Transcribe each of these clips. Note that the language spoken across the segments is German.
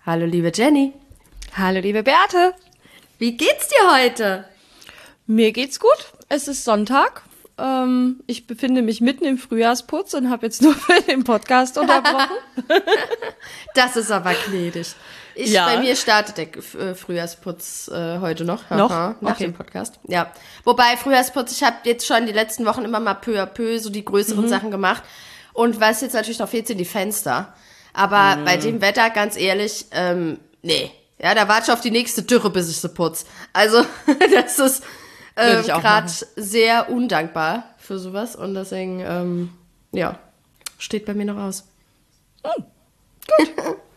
Hallo liebe Jenny. Hallo liebe Beate. Wie geht's dir heute? Mir geht's gut. Es ist Sonntag. Ich befinde mich mitten im Frühjahrsputz und habe jetzt nur für den Podcast unterbrochen. Das ist aber gnädig. Bei mir startet der Frühjahrsputz heute noch. Nach dem Podcast. Ja. Wobei Frühjahrsputz, ich habe jetzt schon die letzten Wochen immer mal peu à peu so die größeren Sachen gemacht. Und was jetzt natürlich noch fehlt, sind die Fenster. Aber bei dem Wetter, ganz ehrlich, nee. Ja, da warte ich auf die nächste Dürre, bis ich sie putze. Also, das ist gerade sehr undankbar für sowas. Und deswegen, steht bei mir noch aus. Gut.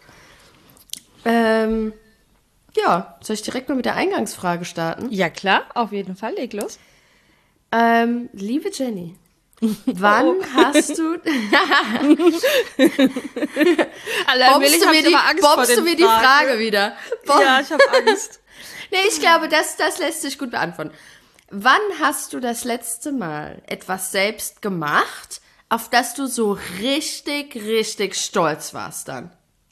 Soll ich direkt mal mit der Eingangsfrage starten? Ja, klar, auf jeden Fall. Leg los. Liebe Jenny, wann hast du... Bombst du mir die Frage wieder? Ja, ich habe Angst. Nee, ich glaube, das lässt sich gut beantworten. Wann hast du das letzte Mal etwas selbst gemacht, auf das du so richtig, richtig stolz warst dann?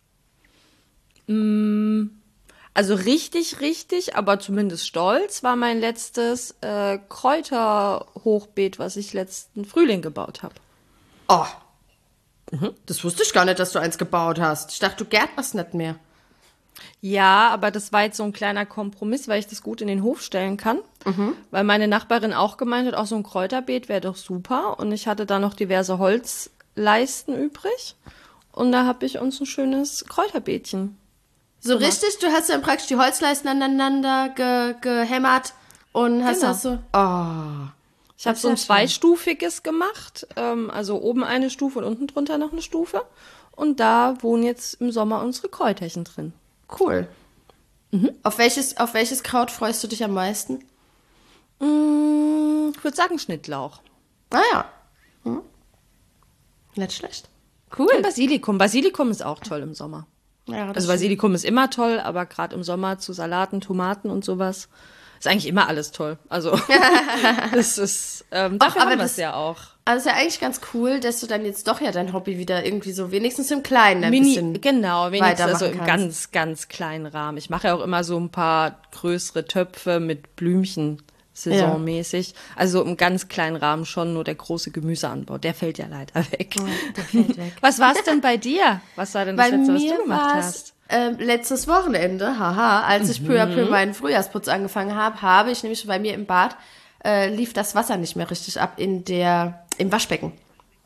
Also richtig, aber zumindest stolz war mein letztes Kräuterhochbeet, was ich letzten Frühling gebaut habe. Oh, das wusste ich gar nicht, dass du eins gebaut hast. Ich dachte, du gärtnerst nicht mehr. Ja, aber das war jetzt so ein kleiner Kompromiss, weil ich das gut in den Hof stellen kann. Weil meine Nachbarin auch gemeint hat, auch so ein Kräuterbeet wäre doch super. Und ich hatte da noch diverse Holzleisten übrig. Und da habe ich uns ein schönes Kräuterbeetchen so gemacht. Richtig? Du hast dann praktisch die Holzleisten aneinander gehämmert und hast das so... Oh, ich habe so ein zweistufiges gemacht. Also oben eine Stufe und unten drunter noch eine Stufe. Und da wohnen jetzt im Sommer unsere Kräuterchen drin. Cool. Auf welches Kraut freust du dich am meisten? Ich würde sagen Schnittlauch. Ah ja. Nicht schlecht. Cool. Und Basilikum. Basilikum ist auch toll im Sommer. Ja, also Basilikum ist immer toll, aber gerade im Sommer zu Salaten, Tomaten und sowas ist eigentlich immer alles toll. Also das ist, dafür haben wir es ja auch. Also ist ja eigentlich ganz cool, dass du dann jetzt doch ja dein Hobby wieder irgendwie so wenigstens im Kleinen ein bisschen wenigstens also im ganz, ganz kleinen Rahmen. Ich mache ja auch immer so ein paar größere Töpfe mit Blümchen saisonmäßig. Ja. Also im ganz kleinen Rahmen schon, nur der große Gemüseanbau, der fällt ja leider weg. Oh, der fällt weg. Was war es denn bei dir? Was war denn das Letzte, was du gemacht hast? Letztes Wochenende, als ich peu à peu meinen Frühjahrsputz angefangen habe ich nämlich bei mir im Bad lief das Wasser nicht mehr richtig ab im Waschbecken.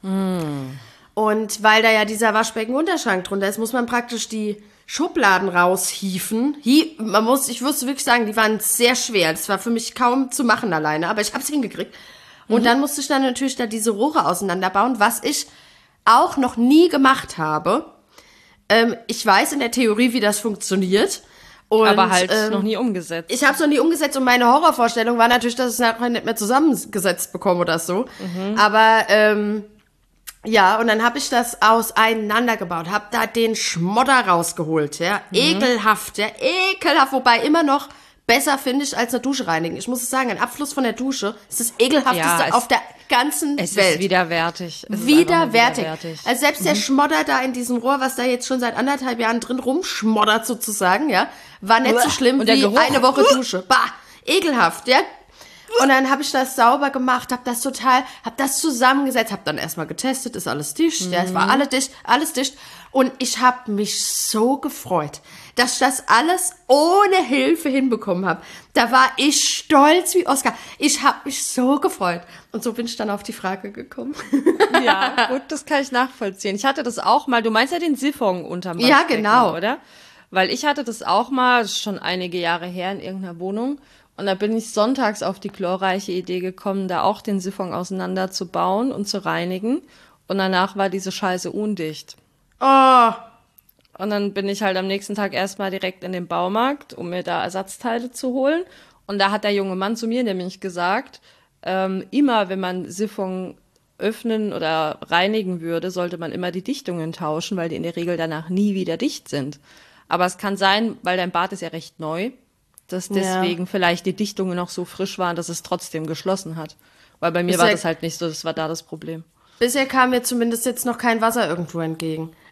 Und weil da ja dieser Waschbeckenunterschrank drunter ist, muss man praktisch die Schubladen raushieven. Ich muss wirklich sagen, die waren sehr schwer. Das war für mich kaum zu machen alleine, aber ich habe es hingekriegt. Und dann musste ich dann natürlich da diese Rohre auseinanderbauen, was ich auch noch nie gemacht habe. Ich weiß in der Theorie, wie das funktioniert. Aber halt noch nie umgesetzt. Ich habe es noch nie umgesetzt und meine Horrorvorstellung war natürlich, dass ich es nachher nicht mehr zusammengesetzt bekomme oder so. Aber und dann habe ich das auseinandergebaut, habe da den Schmodder rausgeholt, ja, ekelhaft, wobei immer noch besser finde ich als eine Dusche reinigen. Ich muss es sagen, ein Abfluss von der Dusche ist das ekelhafteste auf der ganzen Welt. Es ist widerwärtig. Widerwärtig. Also selbst der Schmodder da in diesem Rohr, was da jetzt schon seit 1,5 Jahren drin rumschmoddert sozusagen, ja, war nicht so schlimm wie eine Woche Dusche. Bah, ekelhaft, ja. Und dann habe ich das sauber gemacht, habe das zusammengesetzt, habe dann erstmal getestet, ist alles dicht, ja, es war alles dicht. Und ich habe mich so gefreut, dass ich das alles ohne Hilfe hinbekommen habe. Da war ich stolz wie Oscar. Ich habe mich so gefreut. Und so bin ich dann auf die Frage gekommen. Ja, gut, das kann ich nachvollziehen. Ich hatte das auch mal, du meinst ja den Siphon unterm Waschbecken, ja, genau. Oder? Weil ich hatte das auch mal, das ist schon einige Jahre her in irgendeiner Wohnung. Und da bin ich sonntags auf die glorreiche Idee gekommen, da auch den Siphon auseinanderzubauen und zu reinigen. Und danach war diese Scheiße undicht. Oh. Und dann bin ich halt am nächsten Tag erstmal direkt in den Baumarkt, um mir da Ersatzteile zu holen. Und da hat der junge Mann zu mir nämlich gesagt, immer wenn man Siphon öffnen oder reinigen würde, sollte man immer die Dichtungen tauschen, weil die in der Regel danach nie wieder dicht sind. Aber es kann sein, weil dein Bad ist ja recht neu, dass deswegen vielleicht die Dichtungen noch so frisch waren, dass es trotzdem geschlossen hat. Weil bei mir war das halt nicht so, das war da das Problem. Bisher kam mir zumindest jetzt noch kein Wasser irgendwo entgegen.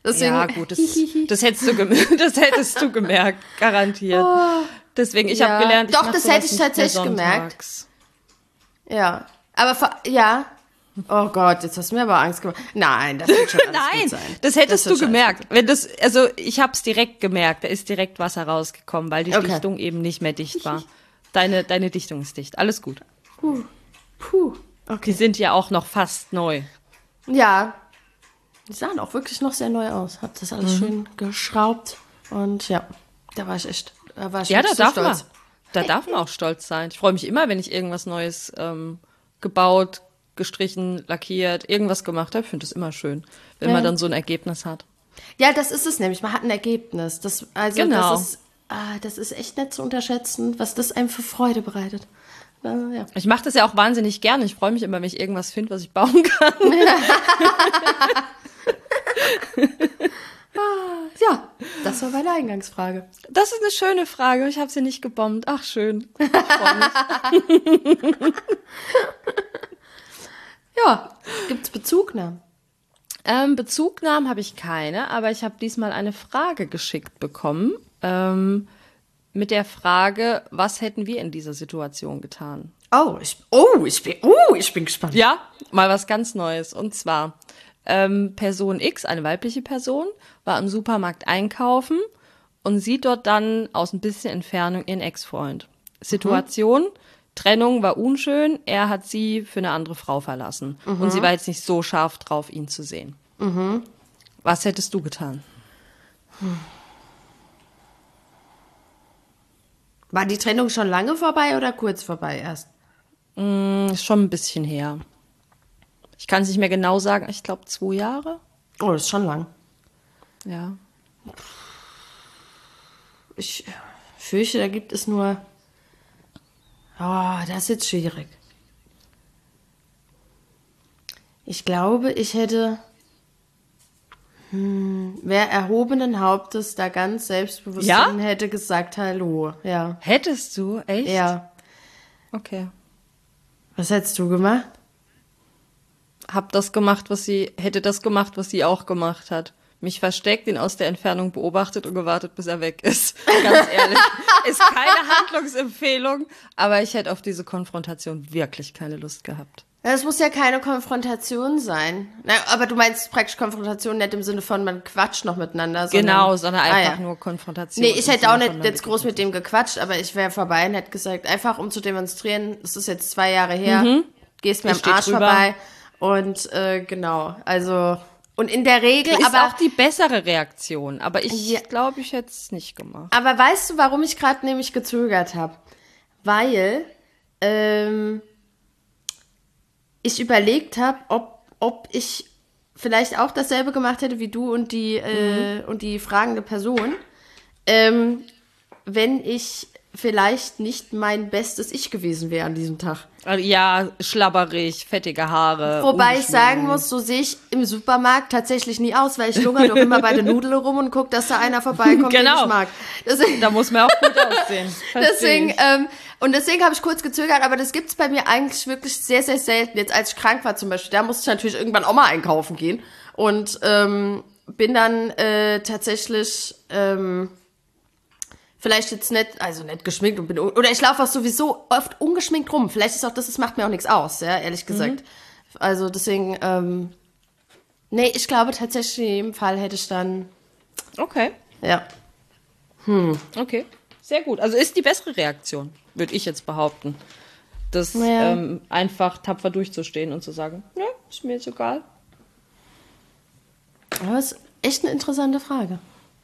Deswegen, ja, gut, das hättest du gemerkt, garantiert. Oh, Deswegen, ich habe gelernt, doch, das hätte ich tatsächlich gemerkt. Ja, aber ja. Oh Gott, jetzt hast du mir aber Angst gemacht. Nein, das wird schon alles gut sein. Nein, das hättest du gemerkt. Also ich habe es direkt gemerkt, da ist direkt was herausgekommen, weil die Dichtung eben nicht mehr dicht war. Deine Dichtung ist dicht, alles gut. Puh. Okay. Die sind ja auch noch fast neu. Ja, die sahen auch wirklich noch sehr neu aus. Hab das alles schön geschraubt und ja, da war ich echt stolz. Da darf man auch stolz sein. Ich freue mich immer, wenn ich irgendwas Neues gebaut, gestrichen, lackiert, irgendwas gemacht habe. Ich finde das immer schön, wenn man dann so ein Ergebnis hat. Ja, das ist es nämlich. Man hat ein Ergebnis. Genau. Das ist echt nicht zu unterschätzen, was das einem für Freude bereitet. Ja. Ich mache das ja auch wahnsinnig gerne. Ich freue mich immer, wenn ich irgendwas finde, was ich bauen kann. Ja, das war meine Eingangsfrage. Das ist eine schöne Frage. Ich habe sie nicht gebombt. Ach, schön. Ich freue mich. Ja, gibt's Bezugnahmen? Bezugnahmen habe ich keine, aber ich habe diesmal eine Frage geschickt bekommen. Mit der Frage, was hätten wir in dieser Situation getan? Ich bin gespannt. Ja, mal was ganz Neues. Und zwar, Person X, eine weibliche Person, war im Supermarkt einkaufen und sieht dort dann aus ein bisschen Entfernung ihren Ex-Freund. Situation, Trennung war unschön, er hat sie für eine andere Frau verlassen. Und sie war jetzt nicht so scharf drauf, ihn zu sehen. Was hättest du getan? War die Trennung schon lange vorbei oder kurz vorbei erst? Ist schon ein bisschen her. Ich kann es nicht mehr genau sagen, ich glaube 2 Jahre. Oh, das ist schon lang. Ja. Ich fürchte, da gibt es nur... Oh, das ist jetzt schwierig. Ich glaube, ich hätte... Wer erhobenen Hauptes da ganz selbstbewusst hätte gesagt, hallo. Ja. Hättest du? Echt? Ja. Okay. Was hättest du gemacht? Hätte das gemacht, was sie auch gemacht hat. Mich versteckt, ihn aus der Entfernung beobachtet und gewartet, bis er weg ist. Ganz ehrlich. Ist keine Handlungsempfehlung, aber ich hätte auf diese Konfrontation wirklich keine Lust gehabt. Das muss ja keine Konfrontation sein. Na, aber du meinst praktisch Konfrontation nicht im Sinne von, man quatscht noch miteinander. Sondern einfach nur Konfrontation. Nee, ich hätte auch nicht jetzt groß mit dem gequatscht, aber ich wäre vorbei und hätte gesagt, einfach um zu demonstrieren, es ist jetzt 2 Jahre her, gehst mir am Arsch vorbei. Und genau, also... Und in der Regel ist aber auch die bessere Reaktion. Aber ich glaube, ich hätte es nicht gemacht. Aber weißt du, warum ich gerade nämlich gezögert habe? Weil ich überlegt habe, ob ich vielleicht auch dasselbe gemacht hätte wie du und die fragende Person, wenn ich vielleicht nicht mein bestes Ich gewesen wäre an diesem Tag. Ja, schlabberig, fettige Haare. Wobei ich sagen muss, so sehe ich im Supermarkt tatsächlich nie aus, weil ich lungere doch immer bei den Nudeln rum und gucke, dass da einer vorbeikommt, den ich mag. Deswegen, da muss man auch gut aussehen. Deswegen habe ich kurz gezögert, aber das gibt's bei mir eigentlich wirklich sehr, sehr selten. Jetzt als ich krank war zum Beispiel, da musste ich natürlich irgendwann auch mal einkaufen gehen und bin dann tatsächlich vielleicht jetzt nicht geschminkt oder ich laufe auch sowieso oft ungeschminkt rum. Vielleicht ist auch das macht mir auch nichts aus, ja, ehrlich gesagt. Also deswegen, nee, ich glaube tatsächlich in dem Fall hätte ich dann... Okay. Ja. Okay, sehr gut. Also ist die bessere Reaktion, würde ich jetzt behaupten. Das einfach tapfer durchzustehen und zu sagen, ja, ist mir jetzt egal. Aber das ist echt eine interessante Frage.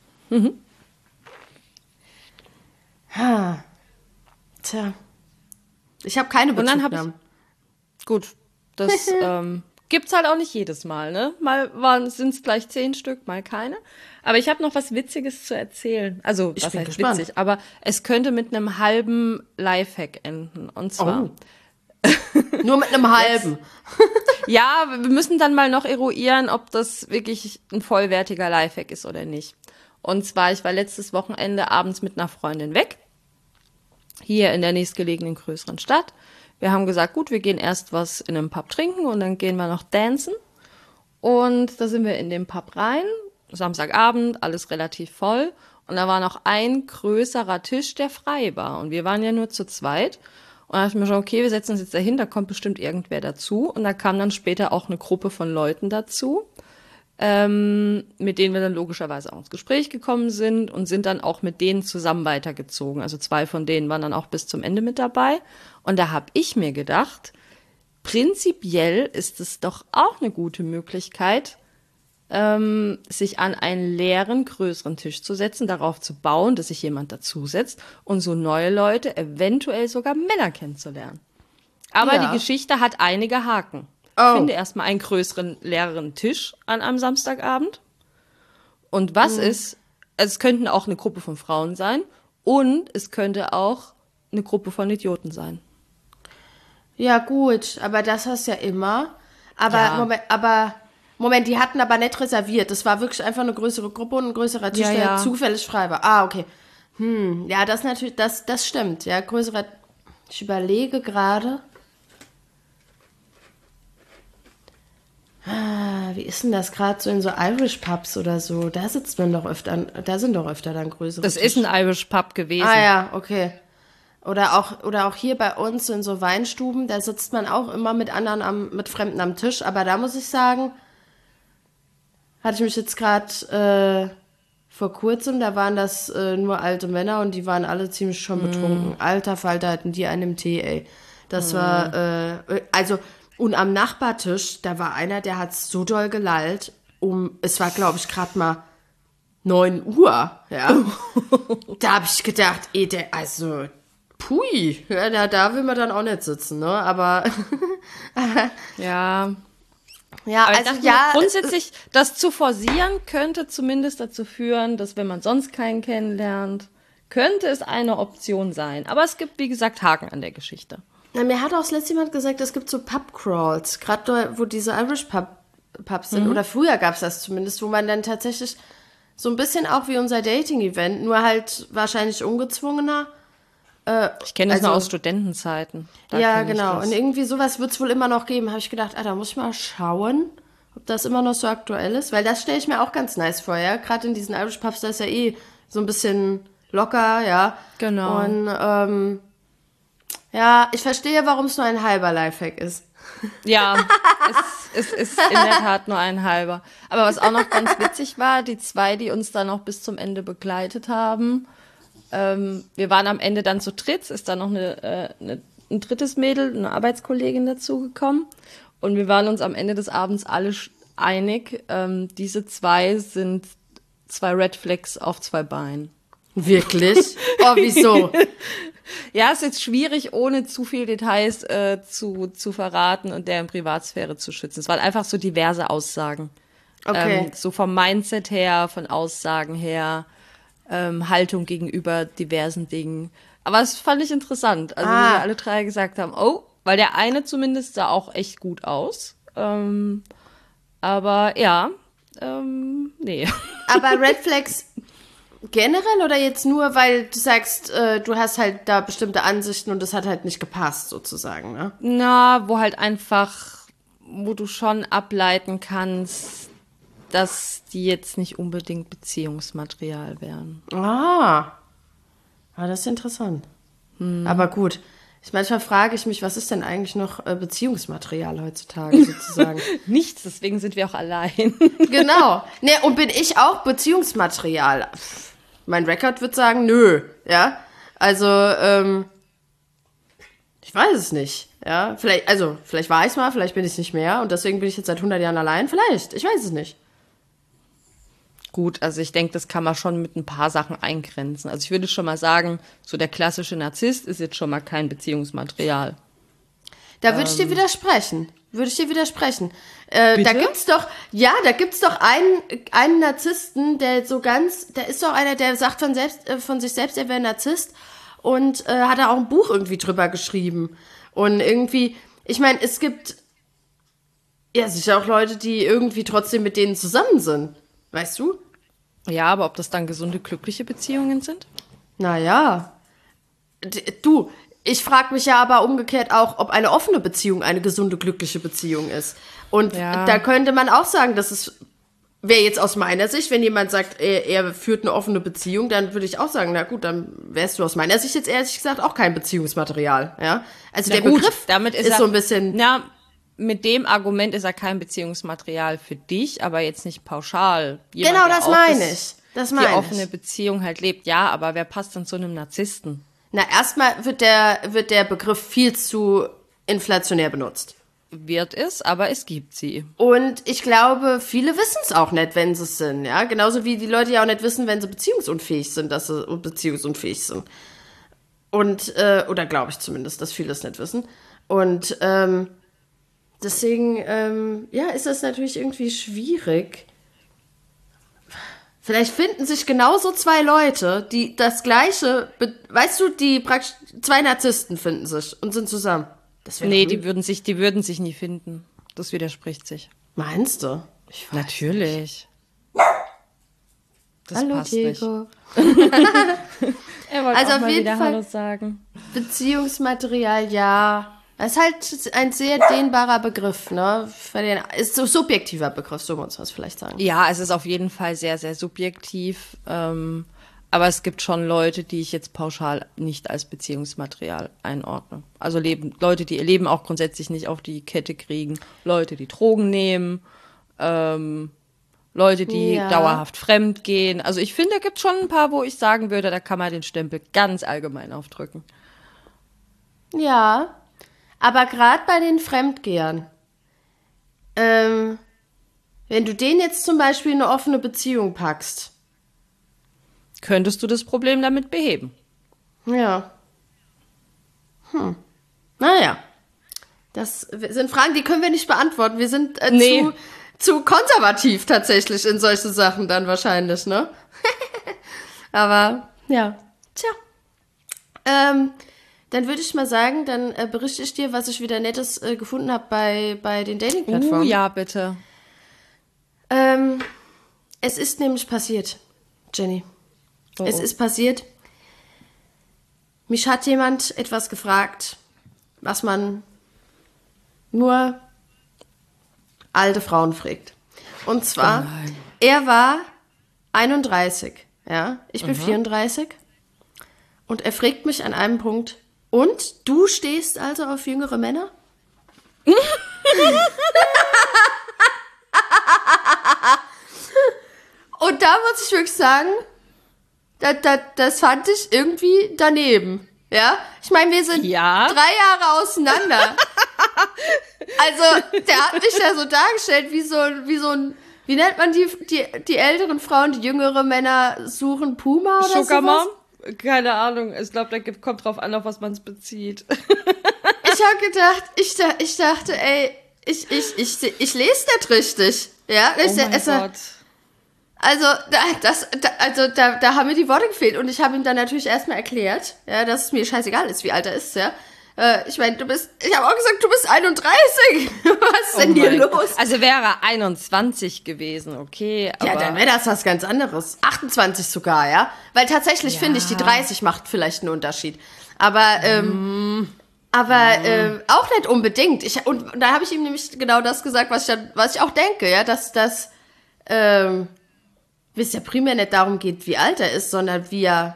Tja. Ich habe keine Bezugnahmen. Gut, das gibt's halt auch nicht jedes Mal, ne? Mal sind es gleich 10 Stück, mal keine. Aber ich habe noch was Witziges zu erzählen. Also, was heißt gespannt. Witzig? Aber es könnte mit einem halben Lifehack enden. Und zwar... Nur mit einem halben. Ja, wir müssen dann mal noch eruieren, ob das wirklich ein vollwertiger Lifehack ist oder nicht. Und zwar, ich war letztes Wochenende abends mit einer Freundin weg. Hier in der nächstgelegenen größeren Stadt. Wir haben gesagt, gut, wir gehen erst was in einem Pub trinken und dann gehen wir noch dancen. Und da sind wir in den Pub rein, Samstagabend, alles relativ voll. Und da war noch ein größerer Tisch, der frei war. Und wir waren ja nur zu zweit. Und da dachte ich mir schon, okay, wir setzen uns jetzt dahin, da kommt bestimmt irgendwer dazu. Und da kam dann später auch eine Gruppe von Leuten dazu, mit denen wir dann logischerweise auch ins Gespräch gekommen sind und sind dann auch mit denen zusammen weitergezogen. Also 2 von denen waren dann auch bis zum Ende mit dabei. Und da habe ich mir gedacht, prinzipiell ist es doch auch eine gute Möglichkeit, sich an einen leeren, größeren Tisch zu setzen, darauf zu bauen, dass sich jemand dazusetzt und so neue Leute, eventuell sogar Männer kennenzulernen. Aber die Geschichte hat einige Haken. Ich finde erstmal einen größeren, leeren Tisch an einem Samstagabend. Und was ist, also es könnten auch eine Gruppe von Frauen sein und es könnte auch eine Gruppe von Idioten sein. Ja gut, aber das hast du ja immer. Aber Moment, die hatten aber nicht reserviert. Das war wirklich einfach eine größere Gruppe und ein größerer Tisch, der zufällig frei war. Ah, okay. Ja, das natürlich, das stimmt. Ja, größerer. Ich überlege gerade. Wie ist denn das gerade so in so Irish Pubs oder so? Da sitzt man doch öfter, da sind doch öfter dann größere Das Tische. ist ein Irish Pub gewesen. Ah ja, okay. Oder auch hier bei uns in so Weinstuben, da sitzt man auch immer mit anderen, mit Fremden am Tisch. Aber da muss ich sagen, hatte ich mich jetzt gerade vor kurzem, da waren das nur alte Männer und die waren alle ziemlich schon betrunken. Alter Falter hatten die einen im Tee, ey. Das war, und am Nachbartisch, da war einer, der hat so doll gelallt, es war, glaube ich, gerade mal 9 Uhr, ja. Da habe ich gedacht, pui, ja, da will man dann auch nicht sitzen, ne, aber Ja, aber also grundsätzlich, das zu forcieren könnte zumindest dazu führen, dass wenn man sonst keinen kennenlernt, könnte es eine Option sein. Aber es gibt, wie gesagt, Haken an der Geschichte. Na, mir hat auch das letzte jemand gesagt, es gibt so Pub-Crawls, gerade wo diese Irish Pubs sind, oder früher gab es das zumindest, wo man dann tatsächlich so ein bisschen auch wie unser Dating-Event, nur halt wahrscheinlich ungezwungener. Ich kenne das nur aus Studentenzeiten. Ja, genau. Und irgendwie sowas wird es wohl immer noch geben. Habe ich gedacht, da muss ich mal schauen, ob das immer noch so aktuell ist. Weil das stelle ich mir auch ganz nice vor, ja. Gerade in diesen Irish Pubs, da ist ja so ein bisschen locker, ja. Genau. Und ja, ich verstehe, warum es nur ein halber Lifehack ist. Ja, es ist in der Tat nur ein halber. Aber was auch noch ganz witzig war, die 2, die uns dann noch bis zum Ende begleitet haben, wir waren am Ende dann zu dritt, ist dann noch ein drittes Mädel, eine Arbeitskollegin dazugekommen. Und wir waren uns am Ende des Abends alle einig, diese 2 sind 2 Red Flags auf 2 Beinen. Wirklich? Oh, wieso? Ja, ist jetzt schwierig, ohne zu viel Details zu verraten und deren Privatsphäre zu schützen. Es waren einfach so diverse Aussagen. Okay. So vom Mindset her, von Aussagen her, Haltung gegenüber diversen Dingen. Aber das fand ich interessant. Also wie wir alle 3 gesagt haben, weil der eine zumindest sah auch echt gut aus. Aber ja, nee. Aber Red Flags generell oder jetzt nur, weil du sagst, du hast halt da bestimmte Ansichten und das hat halt nicht gepasst, sozusagen, ne? Na, wo du schon ableiten kannst, dass die jetzt nicht unbedingt Beziehungsmaterial wären. Das ist interessant. Aber gut, manchmal frage ich mich, was ist denn eigentlich noch Beziehungsmaterial heutzutage, sozusagen? Nichts, deswegen sind wir auch allein. Genau. Ne, und bin ich auch Beziehungsmaterial? Mein Rekord wird sagen, nö, ja. Also, ich weiß es nicht, ja. Vielleicht war ich es mal, vielleicht bin ich es nicht mehr und deswegen bin ich jetzt seit 100 Jahren allein. Vielleicht, ich weiß es nicht. Gut, also ich denke, das kann man schon mit ein paar Sachen eingrenzen. Also ich würde schon mal sagen, so der klassische Narzisst ist jetzt schon mal kein Beziehungsmaterial. Da würde ich dir widersprechen. Da gibt's doch einen Narzissten, der ist doch einer, der sagt von sich selbst, er wäre Narzisst und hat da auch ein Buch irgendwie drüber geschrieben. Und irgendwie, ich meine, es gibt ja sicher auch Leute, die irgendwie trotzdem mit denen zusammen sind. Weißt du? Ja, aber ob das dann gesunde, glückliche Beziehungen sind? Naja. Ich frage mich ja aber umgekehrt auch, ob eine offene Beziehung eine gesunde, glückliche Beziehung ist. Und da könnte man auch sagen, dass es wäre jetzt aus meiner Sicht, wenn jemand sagt, er führt eine offene Beziehung, dann würde ich auch sagen, na gut, dann wärst du aus meiner Sicht jetzt ehrlich gesagt auch kein Beziehungsmaterial, ja. Also der Begriff damit ist so ein bisschen... Ja, mit dem Argument ist er kein Beziehungsmaterial für dich, aber jetzt nicht pauschal. Genau, das meine ich. Die offene Beziehung halt lebt, ja, aber wer passt dann zu einem Narzissten? Na, erstmal wird der Begriff viel zu inflationär benutzt. Wird es, aber es gibt sie. Und ich glaube, viele wissen es auch nicht, wenn sie es sind, ja. Genauso wie die Leute ja auch nicht wissen, wenn sie beziehungsunfähig sind, dass sie beziehungsunfähig sind. Und, oder glaube ich zumindest, dass viele es nicht wissen. Und deswegen, ja, ist das natürlich irgendwie schwierig. Vielleicht finden sich genauso zwei Leute, die das Gleiche, weißt du, die praktisch zwei Narzissten finden sich und sind zusammen. Nee, die würden sich nie finden. Das widerspricht sich. Meinst du? Natürlich. Das Hallo, passt Diego. Nicht. Er wollte also auch auf mal jeden wieder Fall Hallo sagen. Beziehungsmaterial, ja. Das ist halt ein sehr dehnbarer Begriff, ne? Ist so subjektiver Begriff, so muss man es vielleicht sagen. Ja, es ist auf jeden Fall sehr, sehr subjektiv. Aber es gibt schon Leute, die ich jetzt pauschal nicht als Beziehungsmaterial einordne. Also Leute, die ihr Leben auch grundsätzlich nicht auf die Kette kriegen. Leute, die Drogen nehmen. Leute, die dauerhaft fremd gehen. Also ich finde, da gibt es schon ein paar, wo ich sagen würde, da kann man den Stempel ganz allgemein aufdrücken. Ja, aber gerade bei den Fremdgehern, wenn du denen jetzt zum Beispiel eine offene Beziehung packst, könntest du das Problem damit beheben? Ja. Naja. Das sind Fragen, die können wir nicht beantworten. Wir sind zu konservativ tatsächlich in solche Sachen dann wahrscheinlich, ne? Aber, ja. Tja. Dann würde ich mal sagen, dann berichte ich dir, was ich wieder Nettes gefunden habe bei den Dating-Plattformen. Ja, bitte. Es ist nämlich passiert, Jenny. Oh. Es ist passiert. Mich hat jemand etwas gefragt, was man nur alte Frauen fragt. Und zwar, er war 31, ja, ich bin 34. Und er fragt mich an einem Punkt, und du stehst also auf jüngere Männer? Und da muss ich wirklich sagen, das fand ich irgendwie daneben. Ja? Ich meine, wir sind 3 Jahre auseinander. Also, der hat mich ja so dargestellt, wie nennt man die älteren Frauen, die jüngere Männer suchen, Puma oder so? Sugar Mom? Keine Ahnung. Ich glaube, kommt drauf an, auf was man es bezieht. Ich habe gedacht, ich dachte, ey, ich lese nicht richtig. Ja? Oh mein Gott. Also, da haben mir die Worte gefehlt. Und ich habe ihm dann natürlich erstmal erklärt, ja, dass es mir scheißegal ist, wie alt er ist, ja. Ich meine, ich habe auch gesagt, du bist 31. Was ist denn hier los? Also wäre er 21 gewesen, okay. Aber ja, dann wäre das was ganz anderes. 28 sogar, ja. Weil tatsächlich finde ich, die 30 macht vielleicht einen Unterschied. Aber auch nicht unbedingt. Und da habe ich ihm nämlich genau das gesagt, was ich auch denke, ja, dass es ja primär nicht darum geht, wie alt er ist, sondern wie er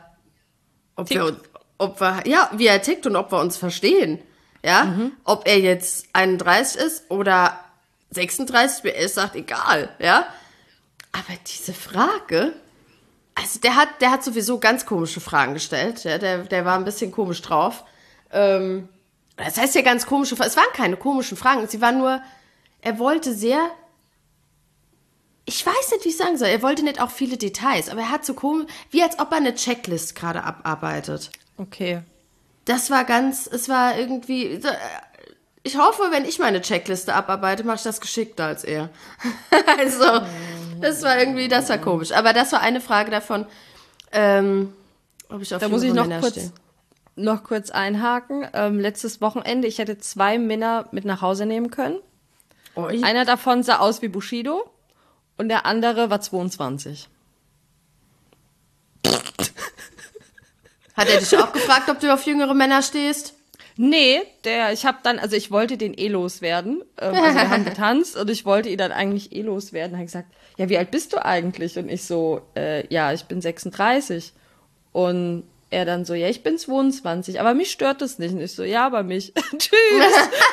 tickt und ob wir uns verstehen. Ja, ob er jetzt 31 ist oder 36, er sagt, egal, ja. Aber diese Frage, also der hat sowieso ganz komische Fragen gestellt, ja, der war ein bisschen komisch drauf. Das heißt ja ganz komische Fragen, es waren keine komischen Fragen, sie waren nur, er wollte sehr, ich weiß nicht, wie ich sagen soll, er wollte nicht auch viele Details, aber er hat so komisch, wie als ob er eine Checklist gerade abarbeitet. Okay. Es war irgendwie, ich hoffe, wenn ich meine Checkliste abarbeite, mache ich das geschickter als er. Also, das war komisch. Aber das war eine Frage davon, ob ich auf da muss ich Männer stehe. Noch kurz einhaken. Letztes Wochenende, ich hätte 2 Männer mit nach Hause nehmen können. Oi. Einer davon sah aus wie Bushido und der andere war 22. Hat er dich auch gefragt, ob du auf jüngere Männer stehst? Nee, ich wollte den loswerden. Also wir haben getanzt und ich wollte ihn dann eigentlich loswerden. Da habe ich gesagt, ja, wie alt bist du eigentlich? Und ich so, ja, ich bin 36. Und er dann so, ja, ich bin 22, aber mich stört das nicht. Und ich so, ja, aber mich. Tschüss.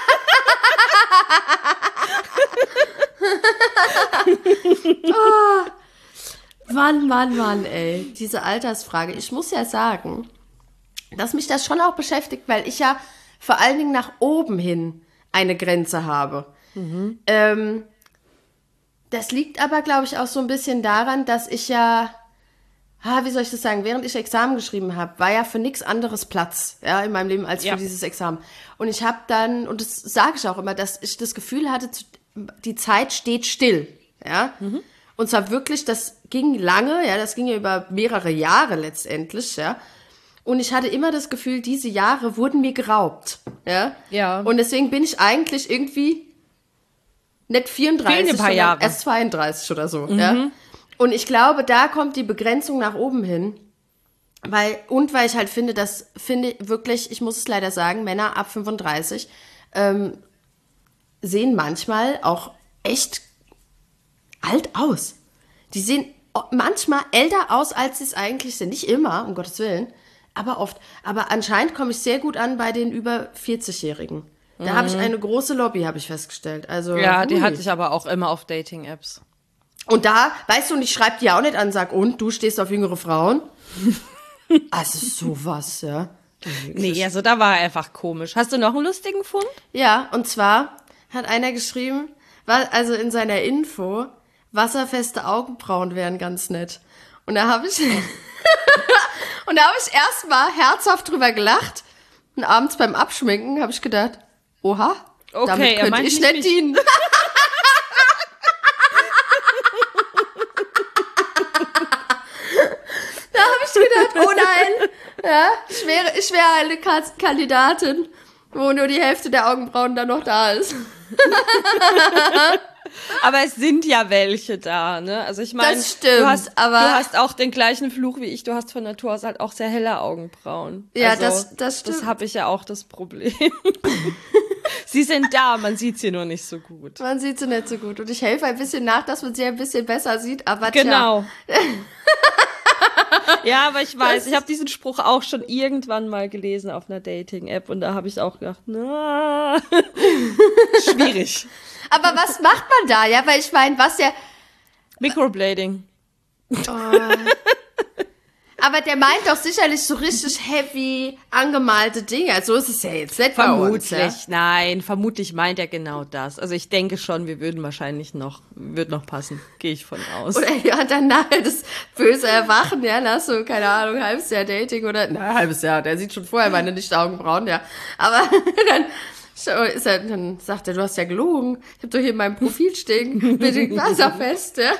Mann, ey. Diese Altersfrage. Ich muss ja sagen, dass mich das schon auch beschäftigt, weil ich ja vor allen Dingen nach oben hin eine Grenze habe. Das liegt aber, glaube ich, auch so ein bisschen daran, dass ich ja, wie soll ich das sagen, während ich Examen geschrieben habe, war ja für nichts anderes Platz, ja, in meinem Leben als für dieses Examen. Und ich habe dann, und das sage ich auch immer, dass ich das Gefühl hatte, die Zeit steht still, ja. Und zwar wirklich, das ging lange, ja, das ging ja über mehrere Jahre letztendlich, ja. Und ich hatte immer das Gefühl, diese Jahre wurden mir geraubt, ja. Ja. Und deswegen bin ich eigentlich irgendwie nicht 34, ein paar Jahre. erst 32 oder so, ja. Und ich glaube, da kommt die Begrenzung nach oben hin, weil ich halt finde wirklich, ich muss es leider sagen, Männer ab 35 sehen manchmal auch echt alt aus. Die sehen manchmal älter aus, als sie es eigentlich sind. Nicht immer, um Gottes Willen, aber oft. Aber anscheinend komme ich sehr gut an bei den über 40-Jährigen. Da habe ich eine große Lobby, habe ich festgestellt. Also, ja, die hatte ich aber auch immer auf Dating-Apps. Und da, weißt du, und ich schreibe dir auch nicht an, sag, und, du stehst auf jüngere Frauen? Also sowas, ja. Nee, also da war er einfach komisch. Hast du noch einen lustigen Fund? Ja, und zwar hat einer geschrieben, also in seiner Info, wasserfeste Augenbrauen wären ganz nett. Und da habe ich erstmal herzhaft drüber gelacht. Und abends beim Abschminken habe ich gedacht, oha, okay, damit könnte ich nicht dienen. Da habe ich gedacht, oh nein, ja, ich wäre eine Kandidatin, wo nur die Hälfte der Augenbrauen dann noch da ist. Aber es sind ja welche da, ne? Also ich meine, das stimmt, du hast auch den gleichen Fluch wie ich. Du hast von Natur aus halt auch sehr helle Augenbrauen. Ja, also, das stimmt. Das habe ich ja auch das Problem. Sie sind da, man sieht sie nur nicht so gut. Man sieht sie nicht so gut. Und ich helfe ein bisschen nach, dass man sie ein bisschen besser sieht, aber genau. Ja, aber ich weiß, ich habe diesen Spruch auch schon irgendwann mal gelesen auf einer Dating-App und da habe ich auch gedacht, na, schwierig. Aber was macht man da, ja? Weil ich meine, was ja... Microblading. Oh. Aber der meint doch sicherlich so richtig heavy angemalte Dinge. So ist es ja jetzt nicht bei uns. Vermutlich, ja? Nein, vermutlich meint er genau das. Also ich denke schon, wir würden wahrscheinlich wird noch passen. Gehe ich von aus. Oder ja, dann nachher das böse Erwachen, ja, nach so, keine Ahnung, halbes Jahr Dating oder, halbes Jahr, der sieht schon vorher meine Nicht-Augenbrauen, ja. Aber dann sagt er, du hast ja gelogen. Ich habe doch hier in meinem Profil stehen, bitte wasserfest, ja.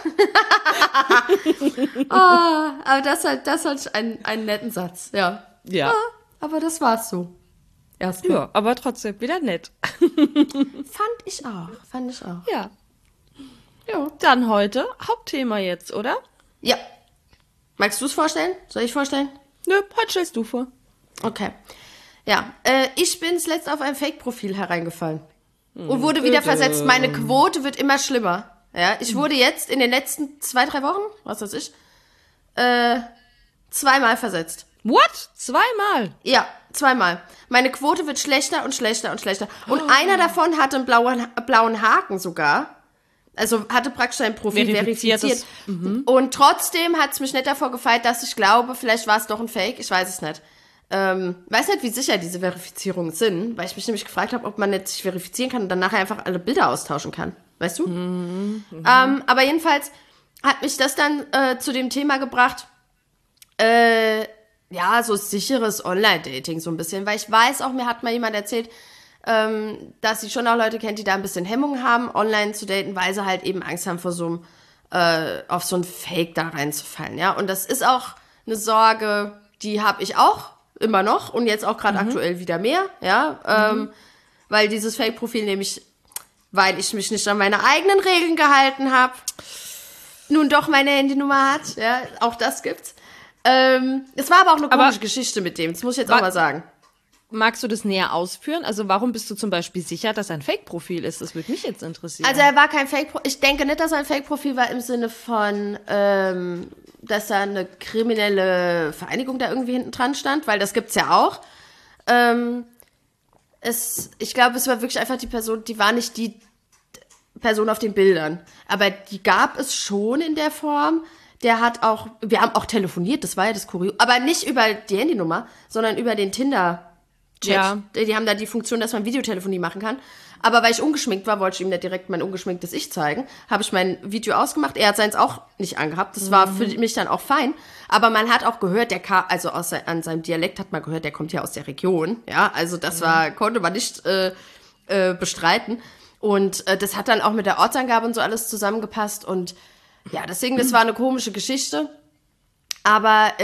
Oh, aber das hat einen netten Satz, ja. Ja. Aber das war's so. Erstmal. Ja, aber trotzdem wieder nett. Fand ich auch. Ja. Ja. Dann heute Hauptthema jetzt, oder? Ja. Magst du es vorstellen? Soll ich vorstellen? Nö, heute stellst du vor. Okay. Ja, ich bin zuletzt auf ein Fake-Profil hereingefallen und wurde wieder versetzt. Meine Quote wird immer schlimmer. Ja, ich wurde jetzt in den letzten 2-3 Wochen, was weiß ich, 2-mal versetzt. What? 2-mal? Ja, 2-mal. Meine Quote wird schlechter und schlechter und schlechter. Und einer davon hatte einen blauen Haken sogar. Also hatte praktisch sein Profil verifiziert. Und trotzdem hat es mich nicht davor gefeit, dass ich glaube, vielleicht war es doch ein Fake. Ich weiß es nicht. Weiß nicht, wie sicher diese Verifizierungen sind, weil ich mich nämlich gefragt habe, ob man nicht sich verifizieren kann und dann nachher einfach alle Bilder austauschen kann. Weißt du? Aber jedenfalls hat mich das dann zu dem Thema gebracht, ja, so sicheres Online-Dating so ein bisschen, weil ich weiß auch, mir hat mal jemand erzählt, dass sie schon auch Leute kennt, die da ein bisschen Hemmung haben, online zu daten, weil sie halt eben Angst haben vor so einem, auf so ein Fake da reinzufallen, ja. Und das ist auch eine Sorge, die habe ich auch immer noch und jetzt auch gerade aktuell wieder mehr, ja, weil dieses Fake-Profil nämlich, weil ich mich nicht an meine eigenen Regeln gehalten habe, nun doch meine Handynummer hat, ja, auch das gibt's. Es war aber auch eine komische Geschichte mit dem, das muss ich jetzt auch mal sagen. magst du das näher ausführen? Also warum bist du zum Beispiel sicher, dass er ein Fake-Profil ist? Das würde mich jetzt interessieren. Also er war kein Fake-Profil. Ich denke nicht, dass er ein Fake-Profil war im Sinne von, dass da eine kriminelle Vereinigung da irgendwie hinten dran stand, weil das gibt's ja auch. Ich glaube, es war wirklich einfach die Person, die war nicht die Person auf den Bildern. Aber die gab es schon in der Form. Wir haben auch telefoniert, das war ja das Kurios. Aber nicht über die Handynummer, sondern über den Tinder-Chat. Ja. Die haben da die Funktion, dass man Videotelefonie machen kann. Aber weil ich ungeschminkt war, wollte ich ihm nicht direkt mein ungeschminktes Ich zeigen. Habe ich mein Video ausgemacht. Er hat seins auch nicht angehabt. Das war für mich dann auch fein. Aber man hat auch gehört, an seinem Dialekt hat man gehört, der kommt ja aus der Region. Ja, also das konnte man nicht bestreiten. Und das hat dann auch mit der Ortsangabe und so alles zusammengepasst. Und ja, deswegen, das war eine komische Geschichte. Aber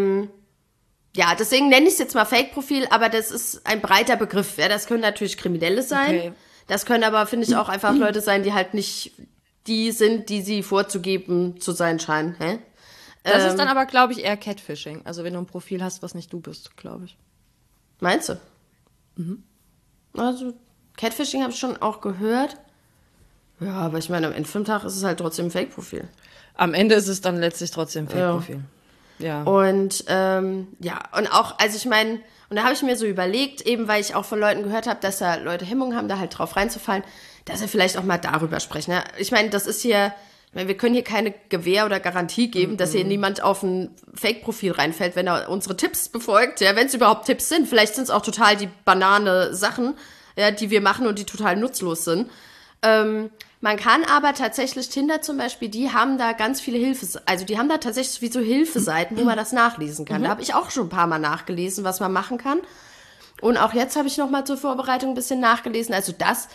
deswegen nenne ich es jetzt mal Fake-Profil, aber das ist ein breiter Begriff. Ja, das können natürlich Kriminelle sein. Okay. Das können aber, finde ich, auch einfach Leute sein, die halt nicht die sind, die sie vorzugeben zu sein scheinen. Hä? Das ist dann aber, glaube ich, eher Catfishing. Also wenn du ein Profil hast, was nicht du bist, glaube ich. Meinst du? Mhm. Also Catfishing habe ich schon auch gehört. Ja, aber ich meine, am Ende vom Tag ist es halt trotzdem ein Fake-Profil. Am Ende ist es dann letztlich trotzdem ein Fake-Profil. Ja. Und und auch, also ich meine, und da habe ich mir so überlegt, eben weil ich auch von Leuten gehört habe, dass da Leute Hemmungen haben, da halt drauf reinzufallen, dass wir vielleicht auch mal darüber sprechen. Ja? Ich meine, das ist hier, wir können hier keine Gewähr oder Garantie geben, dass hier niemand auf ein Fake-Profil reinfällt, wenn er unsere Tipps befolgt. Ja, wenn es überhaupt Tipps sind. Vielleicht sind es auch total die banane Sachen, ja, die wir machen und die total nutzlos sind. Man kann aber tatsächlich, Tinder zum Beispiel, die haben da ganz viele die haben da tatsächlich wie so Hilfeseiten, wo man das nachlesen kann. Da habe ich auch schon ein paar Mal nachgelesen, was man machen kann. Und auch jetzt habe ich noch mal zur Vorbereitung ein bisschen nachgelesen. Also das,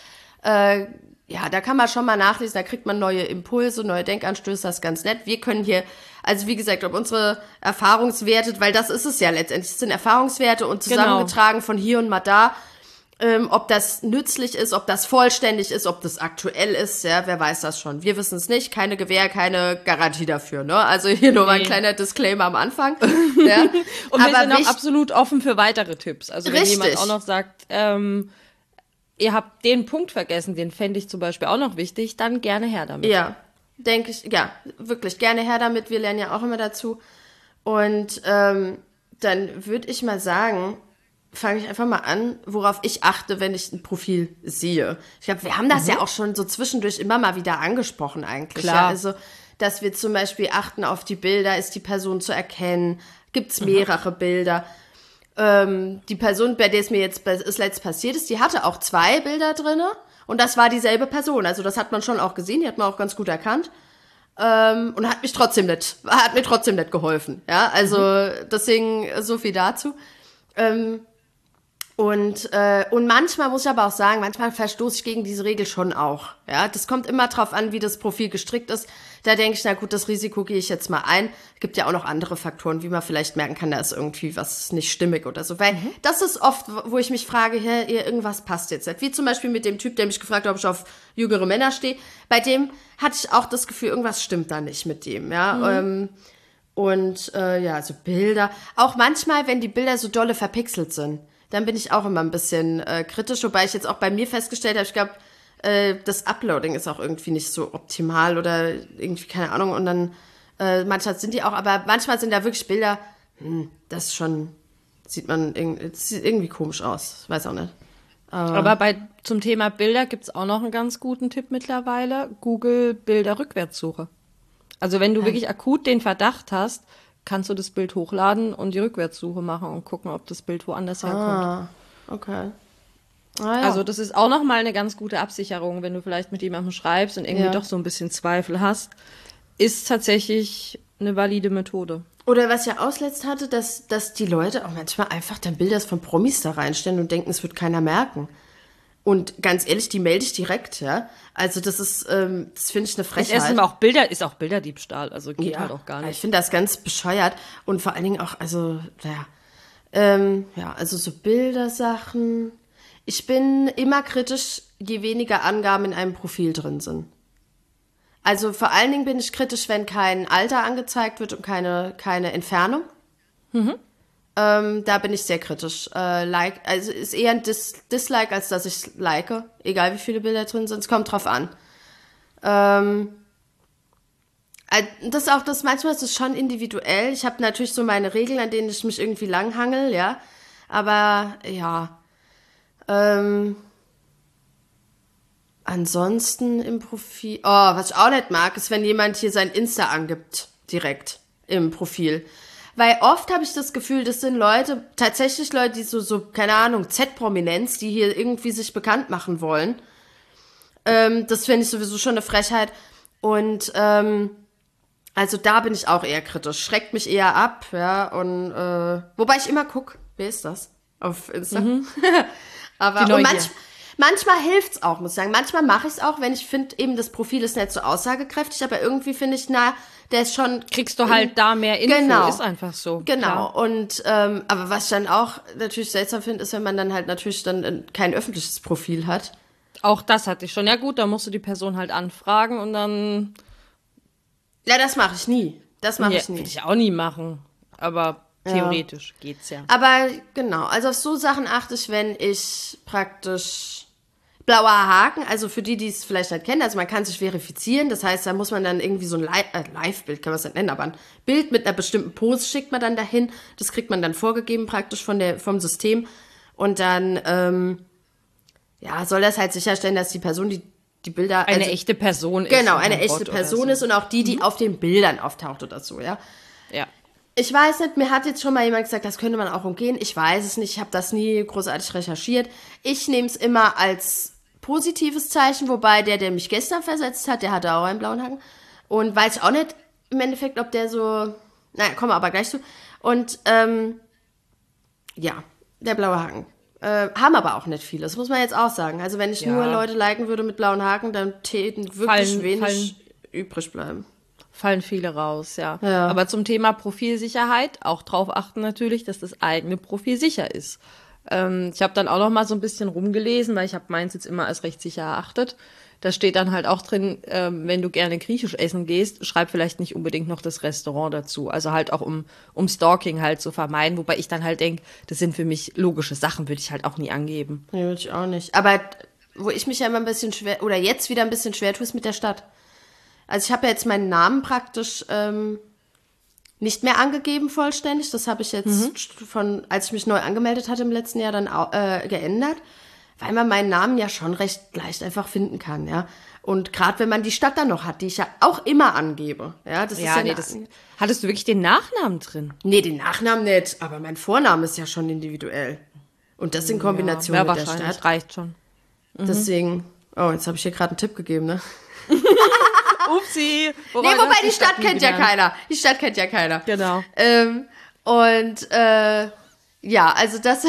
da kann man schon mal nachlesen, da kriegt man neue Impulse, neue Denkanstöße, das ist ganz nett. Wir können hier, also wie gesagt, ob unsere Erfahrungswerte, weil das ist es ja letztendlich, es sind Erfahrungswerte und zusammengetragen von hier und mal da, ob das nützlich ist, ob das vollständig ist, ob das aktuell ist, ja, wer weiß das schon. Wir wissen es nicht, keine Gewähr, keine Garantie dafür, ne? Also hier nur mal ein kleiner Disclaimer am Anfang. Ja. Und wir sind auch absolut offen für weitere Tipps. Also wenn jemand auch noch sagt, ihr habt den Punkt vergessen, den fände ich zum Beispiel auch noch wichtig, dann gerne her damit. Ja, denke ich, ja, wirklich gerne her damit. Wir lernen ja auch immer dazu. Und dann würde ich mal sagen, fange ich einfach mal an, worauf ich achte, wenn ich ein Profil sehe. Ich glaube, wir haben das ja auch schon so zwischendurch immer mal wieder angesprochen eigentlich. Klar. Ja? Also, dass wir zum Beispiel achten auf die Bilder, ist die Person zu erkennen, gibt es mehrere Bilder. Die Person, bei der es mir jetzt letzt passiert ist, die hatte auch 2 Bilder drinne und das war dieselbe Person. Also das hat man schon auch gesehen, die hat man auch ganz gut erkannt. Und hat mir trotzdem nicht geholfen. Ja, also deswegen so viel dazu. Und manchmal muss ich aber auch sagen, manchmal verstoße ich gegen diese Regel schon auch. Ja, das kommt immer drauf an, wie das Profil gestrickt ist. Da denke ich, na gut, das Risiko gehe ich jetzt mal ein. Es gibt ja auch noch andere Faktoren, wie man vielleicht merken kann, da ist irgendwie was nicht stimmig oder so. Weil das ist oft, wo ich mich frage, irgendwas passt jetzt nicht. Wie zum Beispiel mit dem Typ, der mich gefragt hat, ob ich auf jüngere Männer stehe. Bei dem hatte ich auch das Gefühl, irgendwas stimmt da nicht mit dem. Ja, so Bilder. Auch manchmal, wenn die Bilder so dolle verpixelt sind, dann bin ich auch immer ein bisschen kritisch, wobei ich jetzt auch bei mir festgestellt habe, ich glaube, das Uploading ist auch irgendwie nicht so optimal oder irgendwie, keine Ahnung, und dann manchmal sind die auch, aber manchmal sind da wirklich Bilder, das ist schon, sieht irgendwie komisch aus, weiß auch nicht. Aber zum Thema Bilder gibt es auch noch einen ganz guten Tipp mittlerweile, Google Bilder-Rückwärtssuche. Also wenn du wirklich akut den Verdacht hast, kannst du das Bild hochladen und die Rückwärtssuche machen und gucken, ob das Bild woanders herkommt. Okay. Also das ist auch nochmal eine ganz gute Absicherung, wenn du vielleicht mit jemandem schreibst und irgendwie doch so ein bisschen Zweifel hast, ist tatsächlich eine valide Methode. Oder was ich ja ausletzt hatte, dass die Leute auch manchmal einfach dann Bilder von Promis da reinstellen und denken, es wird keiner merken. Und ganz ehrlich, die melde ich direkt, ja. Also das ist, das finde ich eine Frechheit. Ist auch Bilderdiebstahl, also geht halt auch gar nicht. Ich finde das ganz bescheuert und vor allen Dingen auch, also, also so Bildersachen. Ich bin immer kritisch, je weniger Angaben in einem Profil drin sind. Also vor allen Dingen bin ich kritisch, wenn kein Alter angezeigt wird und keine Entfernung. Da bin ich sehr kritisch. Also ist eher ein Dislike, als dass ich like. Egal wie viele Bilder drin sind, es kommt drauf an. Das ist auch das, manchmal ist es schon individuell. Ich habe natürlich so meine Regeln, an denen ich mich irgendwie langhangel, ja. Aber ja. Ansonsten im Profil. Oh, was ich auch nicht mag, ist, wenn jemand hier sein Insta angibt, direkt im Profil. Weil oft habe ich das Gefühl, das sind tatsächlich Leute, die so keine Ahnung, Z-Prominenz, die hier irgendwie sich bekannt machen wollen. Das finde ich sowieso schon eine Frechheit. Und also da bin ich auch eher kritisch. Schreckt mich eher ab, ja. Und wobei ich immer gucke, wer ist das? Auf Insta. Aber manchmal hilft's auch, muss ich sagen. Manchmal mache ich es auch, wenn ich finde, eben das Profil ist nicht so aussagekräftig, aber irgendwie finde ich, der ist schon... Kriegst du halt da mehr Info, genau, ist einfach so. Genau, klar. Und aber was ich dann auch natürlich seltsam finde, ist, wenn man dann halt natürlich dann kein öffentliches Profil hat. Auch das hatte ich schon. Ja gut, dann musst du die Person halt anfragen und dann... Ja, das mache ich nie. Würde ich auch nie machen, aber theoretisch geht's ja. Aber genau, also auf so Sachen achte ich, wenn ich praktisch... Blauer Haken, also für die es vielleicht nicht kennen, also man kann sich verifizieren, das heißt, da muss man dann irgendwie so ein Live-Bild, kann man es nicht nennen, aber ein Bild mit einer bestimmten Pose schickt man dann dahin, das kriegt man dann vorgegeben praktisch vom System und dann, soll das halt sicherstellen, dass die Person, die Bilder... Eine echte Person ist. Genau, eine echte Person ist und auch die auf den Bildern auftaucht oder so, ja. Ja. Ich weiß nicht, mir hat jetzt schon mal jemand gesagt, das könnte man auch umgehen. Ich weiß es nicht, ich habe das nie großartig recherchiert. Ich nehme es immer als positives Zeichen, wobei der mich gestern versetzt hat, der hatte auch einen blauen Haken. Und weiß ich auch nicht im Endeffekt, ob der so... Naja, kommen wir aber gleich zu. Und, der blaue Haken. Haben aber auch nicht viele, das muss man jetzt auch sagen. Also wenn ich nur Leute liken würde mit blauen Haken, dann täten wirklich wenig übrig bleiben. Fallen viele raus, ja. Aber zum Thema Profilsicherheit auch drauf achten natürlich, dass das eigene Profil sicher ist. Ich habe dann auch noch mal so ein bisschen rumgelesen, weil ich habe meins jetzt immer als recht sicher erachtet. Da steht dann halt auch drin, wenn du gerne griechisch essen gehst, schreib vielleicht nicht unbedingt noch das Restaurant dazu. Also halt auch um Stalking halt zu vermeiden. Wobei ich dann halt denke, das sind für mich logische Sachen, würde ich halt auch nie angeben. Nee, würde ich auch nicht. Aber wo ich mich ja immer ein bisschen schwer, oder jetzt wieder ein bisschen schwer tue, ist mit der Stadt. Also ich habe ja jetzt meinen Namen praktisch nicht mehr angegeben vollständig. Das habe ich jetzt als ich mich neu angemeldet hatte im letzten Jahr, dann geändert, weil man meinen Namen ja schon recht leicht einfach finden kann, ja. Und gerade wenn man die Stadt dann noch hat, die ich ja auch immer angebe, ja. Hattest du wirklich den Nachnamen drin? Nee, den Nachnamen nicht, aber mein Vorname ist ja schon individuell. Und das in Kombination mit der Stadt. Reicht schon. Deswegen, jetzt habe ich hier gerade einen Tipp gegeben, ne? Upsi. Wobei die Stadt kennt ja keiner. Die Stadt kennt ja keiner. Genau. Also das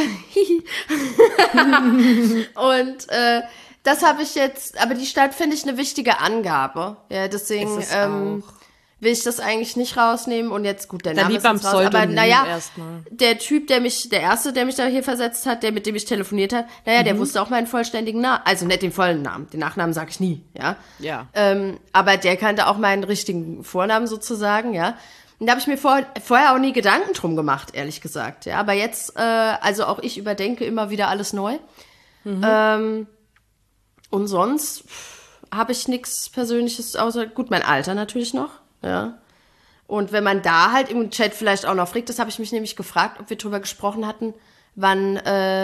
und das habe ich jetzt, aber die Stadt finde ich eine wichtige Angabe. Ja, deswegen will ich das eigentlich nicht rausnehmen und jetzt gut, der Name ist jetzt raus, aber der Typ, der erste, der mich da hier versetzt hat, mit dem ich telefoniert habe, der wusste auch meinen vollständigen Namen, also nicht den vollen Namen, den Nachnamen sage ich nie, ja. Ja. Aber der kannte auch meinen richtigen Vornamen sozusagen, ja. Und da habe ich mir vorher auch nie Gedanken drum gemacht, ehrlich gesagt, ja. Aber jetzt, also auch ich überdenke immer wieder alles neu. Und sonst habe ich nichts Persönliches, außer, gut, mein Alter natürlich noch. Ja. Und wenn man da halt im Chat vielleicht auch noch fragt, das habe ich mich nämlich gefragt, ob wir drüber gesprochen hatten, wann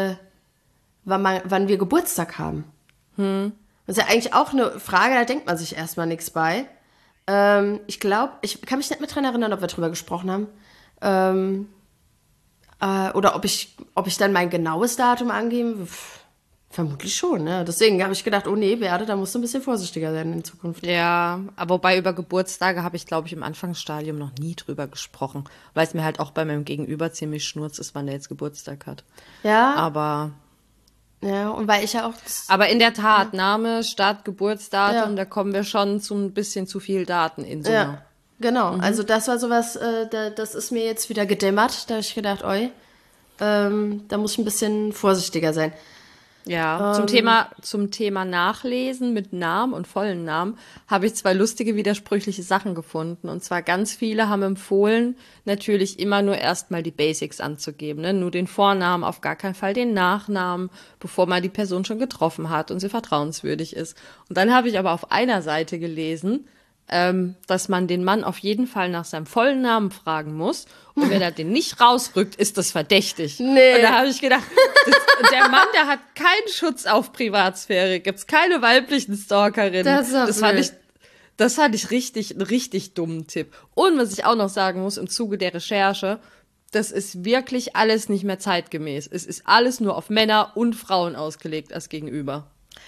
wir Geburtstag haben. Das ist ja eigentlich auch eine Frage, da denkt man sich erstmal nichts bei. Ich glaube, ich kann mich nicht mehr dran erinnern, ob wir drüber gesprochen haben. Oder ob ich dann mein genaues Datum angeben. Vermutlich schon, ne? Deswegen habe ich gedacht, oh nee, Beate, da musst du ein bisschen vorsichtiger sein in Zukunft. Ja, aber wobei über Geburtstage habe ich, glaube ich, im Anfangsstadium noch nie drüber gesprochen, weil es mir halt auch bei meinem Gegenüber ziemlich schnurz ist, wann der jetzt Geburtstag hat. Ja. Aber... Ja, und weil ich ja auch... Aber in der Tat, Name, Stadt, Geburtsdatum, da kommen wir schon zu ein bisschen zu viel Daten in Summe. Ja, genau. Also das war sowas, das ist mir jetzt wieder gedämmert. Da habe ich gedacht, da muss ich ein bisschen vorsichtiger sein. Ja, zum Thema Nachlesen mit Namen und vollen Namen habe ich 2 lustige, widersprüchliche Sachen gefunden. Und zwar ganz viele haben empfohlen, natürlich immer nur erstmal die Basics anzugeben, ne? Nur den Vornamen, auf gar keinen Fall den Nachnamen, bevor man die Person schon getroffen hat und sie vertrauenswürdig ist. Und dann habe ich aber auf einer Seite gelesen, dass man den Mann auf jeden Fall nach seinem vollen Namen fragen muss. Und wenn er den nicht rausrückt, ist das verdächtig. Nee. Und da habe ich gedacht, der Mann, der hat keinen Schutz auf Privatsphäre. Gibt's keine weiblichen Stalkerinnen. Das fand ich einen richtig dummen Tipp. Und was ich auch noch sagen muss, im Zuge der Recherche, das ist wirklich alles nicht mehr zeitgemäß. Es ist alles nur auf Männer und Frauen ausgelegt als Gegenüber.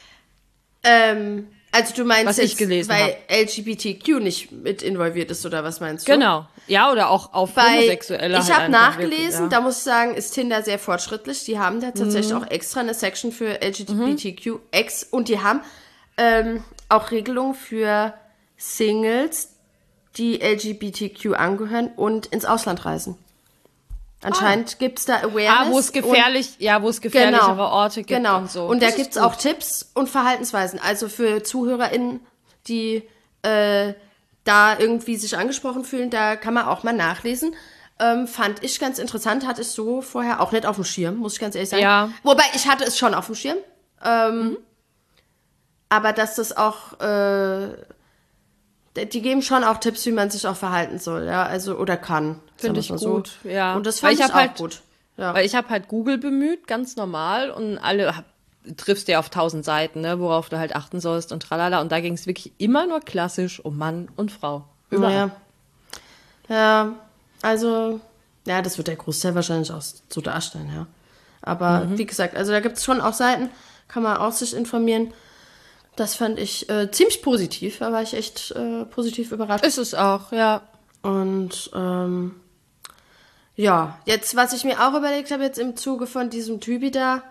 Also du meinst was jetzt, ich gelesen weil LGBTQ nicht mit involviert ist, oder was meinst du? Genau. Ja, oder auch auf Homosexuelle. Ich habe nachgelesen, da muss ich sagen, ist Tinder sehr fortschrittlich. Die haben da tatsächlich auch extra eine Section für LGBTQX und die haben auch Regelungen für Singles, die LGBTQ angehören und ins Ausland reisen. Anscheinend gibt's da Awareness. Wo es gefährlichere Orte gibt und so. Und da gibt's auch Tipps und Verhaltensweisen. Also für ZuhörerInnen, die da irgendwie sich angesprochen fühlen, da kann man auch mal nachlesen. Fand ich ganz interessant, hatte ich so vorher auch nicht auf dem Schirm, muss ich ganz ehrlich sagen. Ja. Wobei, ich hatte es schon auf dem Schirm. Aber dass das auch die geben schon auch Tipps, wie man sich auch verhalten soll, ja, also oder kann. Finde ich gut, so. ja. Und das fand ich auch gut. Ja. Weil ich habe halt Google bemüht, ganz normal, und triffst du ja auf 1000 Seiten, ne, worauf du halt achten sollst und tralala. Und da ging es wirklich immer nur klassisch um Mann und Frau. Überall. Ja, also, ja, das wird der Großteil wahrscheinlich auch so darstellen, ja. Aber wie gesagt, also da gibt es schon auch Seiten, kann man auch sich informieren. Das fand ich ziemlich positiv, da war ich echt positiv überrascht. Ist es auch, ja. Und ja, jetzt, was ich mir auch überlegt habe, jetzt im Zuge von diesem Typi da,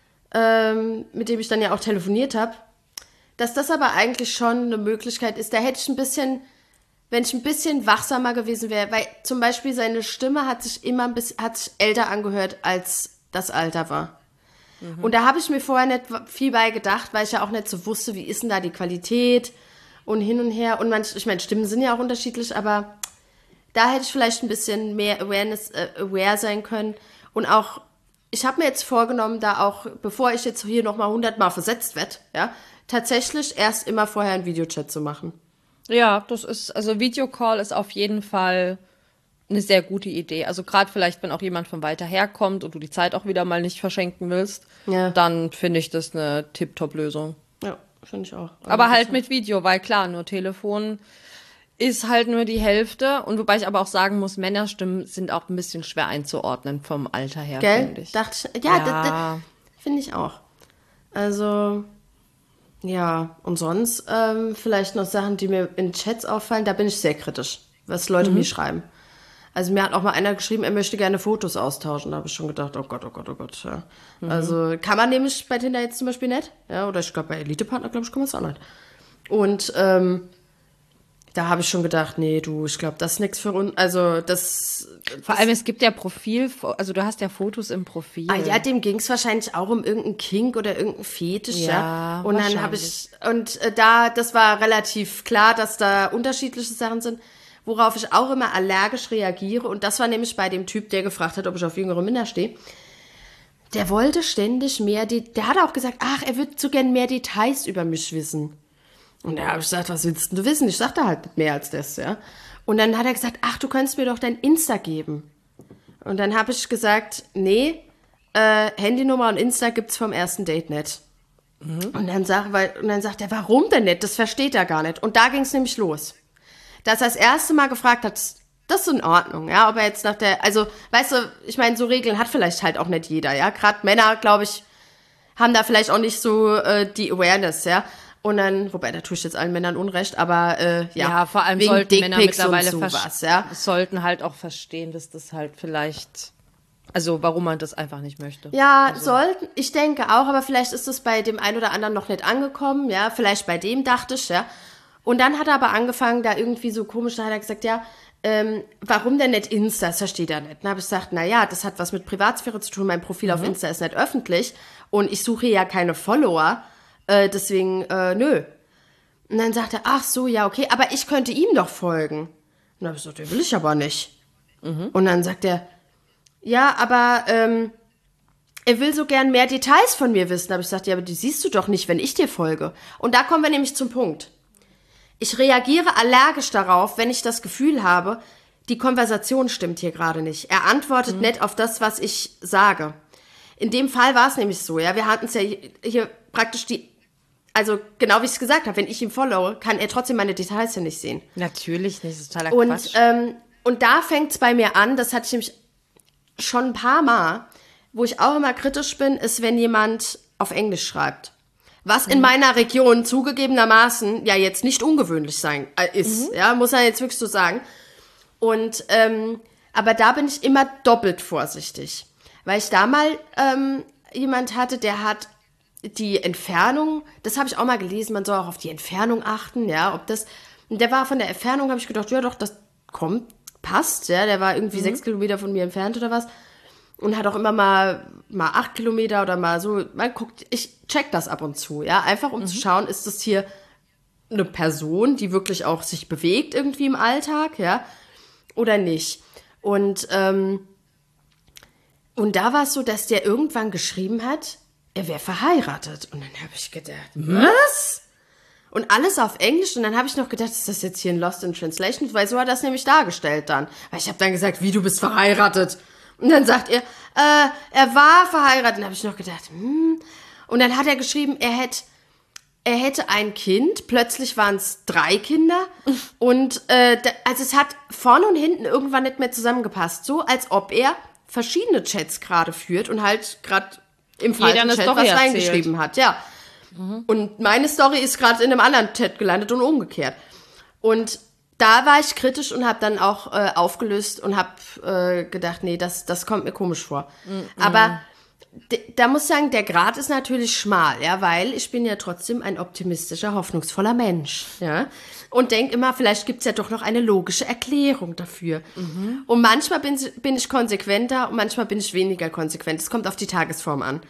mit dem ich dann ja auch telefoniert habe, dass das aber eigentlich schon eine Möglichkeit ist. Da hätte ich wenn ich ein bisschen wachsamer gewesen wäre, weil zum Beispiel seine Stimme hat sich älter angehört, als das Alter war. Und da habe ich mir vorher nicht viel bei gedacht, weil ich ja auch nicht so wusste, wie ist denn da die Qualität und hin und her. Und ich meine, Stimmen sind ja auch unterschiedlich, aber da hätte ich vielleicht ein bisschen mehr aware sein können. Und auch, ich habe mir jetzt vorgenommen, da auch, bevor ich jetzt hier nochmal 100-mal versetzt werde, ja, tatsächlich erst immer vorher einen Videochat zu machen. Ja, also Videocall ist auf jeden Fall eine sehr gute Idee. Also gerade vielleicht, wenn auch jemand von weiter her kommt und du die Zeit auch wieder mal nicht verschenken willst, dann finde ich das eine Tip-Top-Lösung. Ja, finde ich auch. Aber halt mit Video, weil klar, nur Telefon ist halt nur die Hälfte. Und wobei ich aber auch sagen muss, Männerstimmen sind auch ein bisschen schwer einzuordnen vom Alter her, finde ich. Dachte ich, ja. Finde ich auch. Also, ja, und sonst vielleicht noch Sachen, die mir in Chats auffallen, da bin ich sehr kritisch, was Leute mir schreiben. Also mir hat auch mal einer geschrieben, er möchte gerne Fotos austauschen. Da habe ich schon gedacht, oh Gott, oh Gott, oh Gott. Ja. Also kann man nämlich bei Tinder jetzt zum Beispiel nicht. Ja, oder ich glaube bei Elite-Partner, kann man es auch nicht. Und da habe ich schon gedacht, nee, ich glaube, das ist nichts für uns. Also vor allem, es gibt ja also du hast ja Fotos im Profil. Ah ja, dem ging es wahrscheinlich auch um irgendeinen Kink oder irgendeinen Fetisch, ja. Und dann habe ich, das war relativ klar, dass da unterschiedliche Sachen sind, worauf ich auch immer allergisch reagiere. Und das war nämlich bei dem Typ, der gefragt hat, ob ich auf jüngere Männer stehe. Der wollte ständig der hat auch gesagt, er würde so gern mehr Details über mich wissen. Und da habe ich gesagt, was willst du wissen? Ich sagte halt nicht mehr als das, ja. Und dann hat er gesagt, du könntest mir doch dein Insta geben. Und dann habe ich gesagt, nee, Handynummer und Insta gibt's vom ersten Date nicht. Und dann sagt er, warum denn nicht? Das versteht er gar nicht. Und da ging's nämlich los. Dass er das erste Mal gefragt hat, das ist in Ordnung, ja, ob er jetzt also, weißt du, ich meine, so Regeln hat vielleicht halt auch nicht jeder, ja. Gerade Männer, glaube ich, haben da vielleicht auch nicht so die Awareness, ja. Und dann, wobei, da tue ich jetzt allen Männern Unrecht, aber ja, vor allem wegen sollten Männer mittlerweile ja. sollten halt auch verstehen, dass das halt vielleicht, also warum man das einfach nicht möchte. Ja, ich denke auch, aber vielleicht ist es bei dem einen oder anderen noch nicht angekommen, ja, vielleicht bei dem dachte ich, ja. Und dann hat er aber angefangen, da irgendwie so komisch, da hat er gesagt, ja, warum denn nicht Insta? Das versteht er nicht. Dann habe ich gesagt, naja, das hat was mit Privatsphäre zu tun. Mein Profil auf Insta ist nicht öffentlich und ich suche ja keine Follower. Deswegen, nö. Und dann sagt er, ach so, ja, okay, aber ich könnte ihm doch folgen. Und dann habe ich gesagt, den will ich aber nicht. Und dann sagt er, ja, aber er will so gern mehr Details von mir wissen. Da habe ich gesagt, ja, aber die siehst du doch nicht, wenn ich dir folge. Und da kommen wir nämlich zum Punkt. Ich reagiere allergisch darauf, wenn ich das Gefühl habe, die Konversation stimmt hier gerade nicht. Er antwortet nicht auf das, was ich sage. In dem Fall war es nämlich so, ja, wir hatten es ja hier praktisch also genau wie ich es gesagt habe, wenn ich ihn followe, kann er trotzdem meine Details ja nicht sehen. Natürlich nicht, das ist totaler Quatsch. Und da fängt es bei mir an, das hatte ich nämlich schon ein paar Mal, wo ich auch immer kritisch bin, ist, wenn jemand auf Englisch schreibt. Was in meiner Region zugegebenermaßen ja jetzt nicht ungewöhnlich ist. Ja, muss man jetzt wirklich so sagen. Und, aber da bin ich immer doppelt vorsichtig. Weil ich da mal jemand hatte, der hat die Entfernung, das habe ich auch mal gelesen, man soll auch auf die Entfernung achten, ja, ob das, der war von der Entfernung, habe ich gedacht, ja doch, das passt, ja, der war irgendwie 6 Kilometer von mir entfernt oder was. Und hat auch immer mal 8 Kilometer oder mal so, man guckt, ich check das ab und zu, ja, einfach um zu schauen, ist das hier eine Person, die wirklich auch sich bewegt irgendwie im Alltag, ja, oder nicht. Und da war es so, dass der irgendwann geschrieben hat, er wäre verheiratet. Und dann habe ich gedacht, was? Und alles auf Englisch. Und dann habe ich noch gedacht, ist das jetzt hier ein Lost in Translation? Weil so hat er das nämlich dargestellt dann. Weil ich habe dann gesagt, wie, du bist verheiratet? Und dann sagt er, er war verheiratet. Und dann habe ich noch gedacht, Und dann hat er geschrieben, er hätte ein Kind. Plötzlich waren es 3 Kinder. Und also es hat vorne und hinten irgendwann nicht mehr zusammengepasst. So, als ob er verschiedene Chats gerade führt und halt gerade im falschen Chat was reingeschrieben hat. Ja. Und meine Story ist gerade in einem anderen Chat gelandet und umgekehrt. Und da war ich kritisch und habe dann auch aufgelöst und habe gedacht, nee, das kommt mir komisch vor. Aber da muss ich sagen, der Grat ist natürlich schmal, ja, weil ich bin ja trotzdem ein optimistischer, hoffnungsvoller Mensch, ja, und denke immer, vielleicht gibt's ja doch noch eine logische Erklärung dafür. Und manchmal bin ich konsequenter und manchmal bin ich weniger konsequent. Es kommt auf die Tagesform an.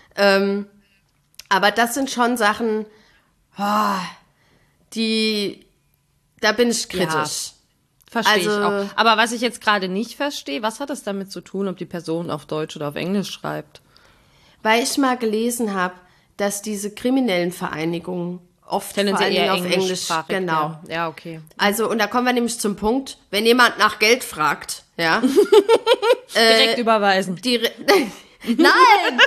Aber das sind schon Sachen, da bin ich kritisch. Ja. Verstehe ich auch. Aber was ich jetzt gerade nicht verstehe, was hat das damit zu tun, ob die Person auf Deutsch oder auf Englisch schreibt? Weil ich mal gelesen habe, dass diese kriminellen Vereinigungen oft vor allen Dingen auf Englisch, genau. Ja, okay. Also, und da kommen wir nämlich zum Punkt, wenn jemand nach Geld fragt, ja. Direkt überweisen. Nein!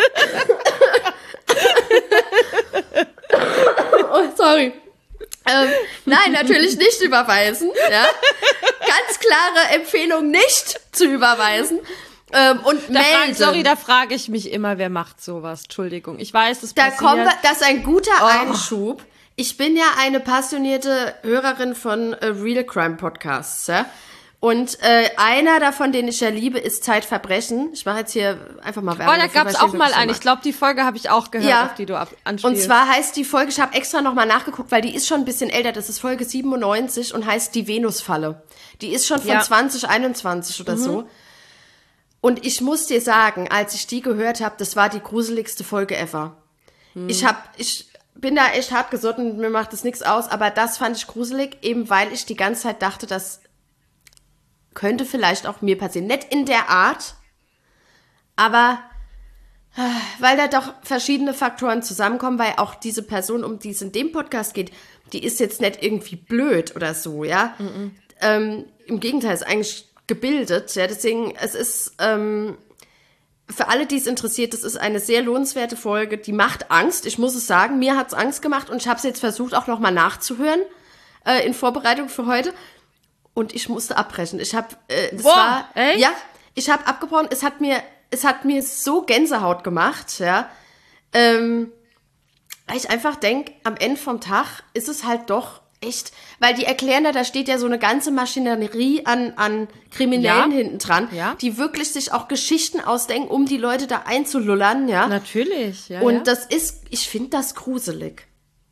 Oh, sorry. Nein, natürlich nicht überweisen. Ja? Ganz klare Empfehlung, nicht zu überweisen. Und melden. Da frage ich mich immer, wer macht sowas? Entschuldigung, ich weiß, das passiert. Das ist ein guter Einschub. Ich bin ja eine passionierte Hörerin von Real Crime Podcasts. Ja? Und einer davon, den ich ja liebe, ist Zeitverbrechen. Ich mache jetzt hier einfach mal Werbung. Da gab es auch mal eine. Ich glaube, die Folge habe ich auch gehört, ja, auf die du anspielst. Und zwar heißt die Folge, ich habe extra nochmal nachgeguckt, weil die ist schon ein bisschen älter. Das ist Folge 97 und heißt Die Venusfalle. Die ist schon von 2021 oder so. Und ich muss dir sagen, als ich die gehört habe, das war die gruseligste Folge ever. Ich bin da echt hart gesotten, mir macht das nichts aus, aber das fand ich gruselig, eben weil ich die ganze Zeit dachte, das könnte vielleicht auch mir passieren. Nicht in der Art, aber weil da doch verschiedene Faktoren zusammenkommen, weil auch diese Person, um die es in dem Podcast geht, die ist jetzt nicht irgendwie blöd oder so, ja. Im Gegenteil, ist eigentlich gebildet, ja. Deswegen, es ist für alle, die es interessiert, das ist eine sehr lohnenswerte Folge, die macht Angst, ich muss es sagen, mir hat's Angst gemacht und ich habe es jetzt versucht, auch nochmal nachzuhören in Vorbereitung für heute. Und ich musste abbrechen. Ich habe, ich habe abgebrochen. Es hat mir so Gänsehaut gemacht, ja. Weil ich einfach denke, am Ende vom Tag ist es halt doch echt, weil die erklären da steht ja so eine ganze Maschinerie an Kriminellen hinten dran, die wirklich sich auch Geschichten ausdenken, um die Leute da einzulullern, ja. Natürlich, ja. Und das ist, ich finde das gruselig.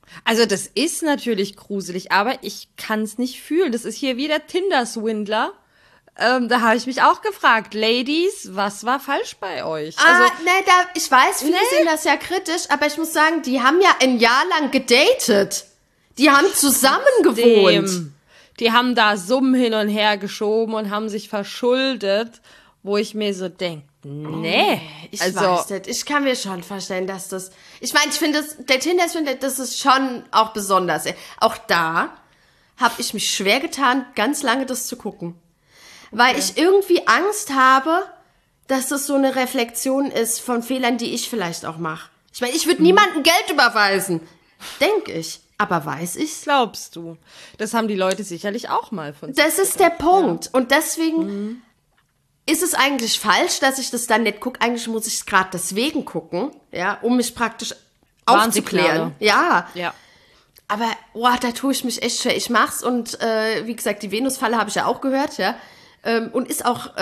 Also das ist natürlich gruselig, aber ich kann es nicht fühlen. Das ist hier wie der Tinder-Swindler. Da habe ich mich auch gefragt, Ladies, was war falsch bei euch? Ich weiß, viele sehen das ja kritisch, aber ich muss sagen, die haben ja ein Jahr lang gedatet. Die haben zusammen gewohnt. Die haben da Summen hin und her geschoben und haben sich verschuldet, wo ich mir so denke, nee. Ich weiß nicht. Ich kann mir schon vorstellen, dass das... Ich meine, ich finde, der Tinder-Swindler, das ist schon auch besonders. Auch da habe ich mich schwer getan, ganz lange das zu gucken. Weil ich irgendwie Angst habe, dass das so eine Reflexion ist von Fehlern, die ich vielleicht auch mache. Ich meine, ich würde niemandem Geld überweisen. Denke ich. Aber weiß ich's? Glaubst du? Das haben die Leute sicherlich auch mal von sich Das ist der Punkt. Ja. Und deswegen ist es eigentlich falsch, dass ich das dann nicht gucke. Eigentlich muss ich es gerade deswegen gucken, ja, um mich praktisch aufzuklären. Ja. Aber, da tue ich mich echt schwer. Ich mach's und wie gesagt, die Venusfalle habe ich ja auch gehört, ja. Und ist auch,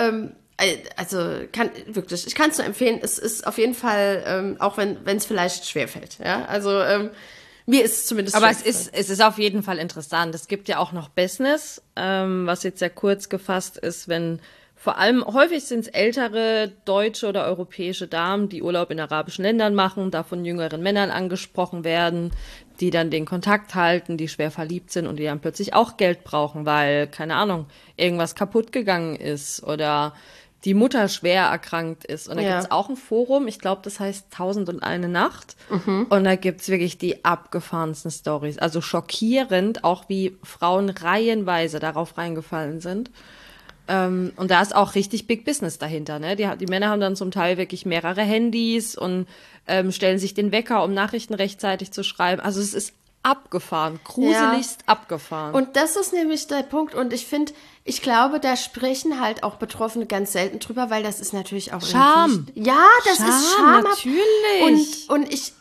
ich kann es nur empfehlen, es ist auf jeden Fall, auch wenn es vielleicht schwerfällt, ja. Also, mir ist es zumindest aber es ist auf jeden Fall interessant. Es gibt ja auch noch Business, was jetzt sehr kurz gefasst ist, wenn vor allem häufig sind es ältere deutsche oder europäische Damen, die Urlaub in arabischen Ländern machen, da von jüngeren Männern angesprochen werden, die dann den Kontakt halten, die schwer verliebt sind und die dann plötzlich auch Geld brauchen, weil, keine Ahnung, irgendwas kaputt gegangen ist oder die Mutter schwer erkrankt ist. Und da gibt's auch ein Forum, ich glaube, das heißt 1001 Nacht. Und da gibt's wirklich die abgefahrensten Stories. Also schockierend, auch wie Frauen reihenweise darauf reingefallen sind. Und da ist auch richtig Big Business dahinter, ne? Die Männer haben dann zum Teil wirklich mehrere Handys und stellen sich den Wecker, um Nachrichten rechtzeitig zu schreiben. Also es ist abgefahren, gruseligst abgefahren. Und das ist nämlich der Punkt. Und ich glaube, da sprechen halt auch Betroffene ganz selten drüber, weil das ist natürlich auch Scham. Ja, das ist Scham. Natürlich.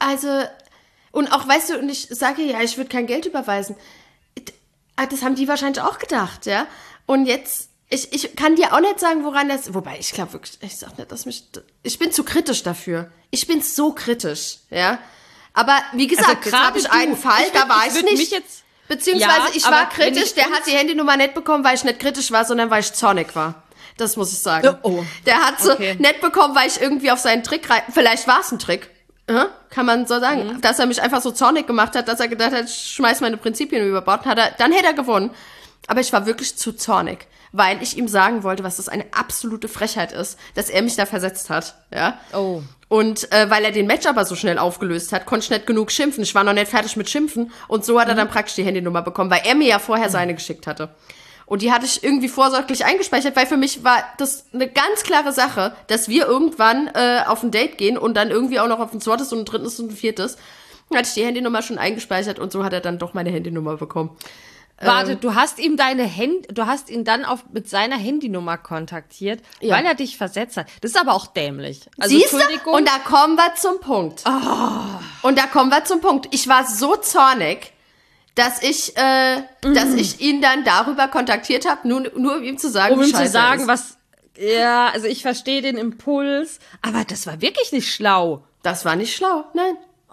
Und auch, weißt du, und ich sage ja, ich würde kein Geld überweisen. Das haben die wahrscheinlich auch gedacht, ja. Und jetzt, ich kann dir auch nicht sagen, woran das, wobei ich glaube wirklich, ich sag nicht, ich bin zu kritisch dafür. Ich bin so kritisch, ja. Aber wie gesagt, jetzt habe ich einen Fall, da war ich nicht. Beziehungsweise ich war kritisch, der hat die Handynummer nicht bekommen, weil ich nicht kritisch war, sondern weil ich zornig war. Das muss ich sagen. Der hat sie nicht bekommen, weil ich irgendwie auf seinen Trick vielleicht war es ein Trick. Kann man so sagen. Dass er mich einfach so zornig gemacht hat, dass er gedacht hat, ich schmeiß meine Prinzipien über Bord, dann hätte er gewonnen. Aber ich war wirklich zu zornig, weil ich ihm sagen wollte, was das eine absolute Frechheit ist, dass er mich da versetzt hat. Ja. Und weil er den Match aber so schnell aufgelöst hat, konnte ich nicht genug schimpfen. Ich war noch nicht fertig mit Schimpfen. Und so hat er dann praktisch die Handynummer bekommen, weil er mir ja vorher seine geschickt hatte. Und die hatte ich irgendwie vorsorglich eingespeichert, weil für mich war das eine ganz klare Sache, dass wir irgendwann auf ein Date gehen und dann irgendwie auch noch auf ein zweites und ein drittes und ein viertes. Dann hatte ich die Handynummer schon eingespeichert und so hat er dann doch meine Handynummer bekommen. Warte, du hast ihn dann mit seiner Handynummer kontaktiert, weil er dich versetzt hat. Das ist aber auch dämlich. Also, siehst du? Und da kommen wir zum Punkt. Ich war so zornig, dass ich ihn dann darüber kontaktiert habe, nur um ihm zu sagen, um ihm zu sagen, also ich verstehe den Impuls, aber das war wirklich nicht schlau. Das war nicht schlau, nein.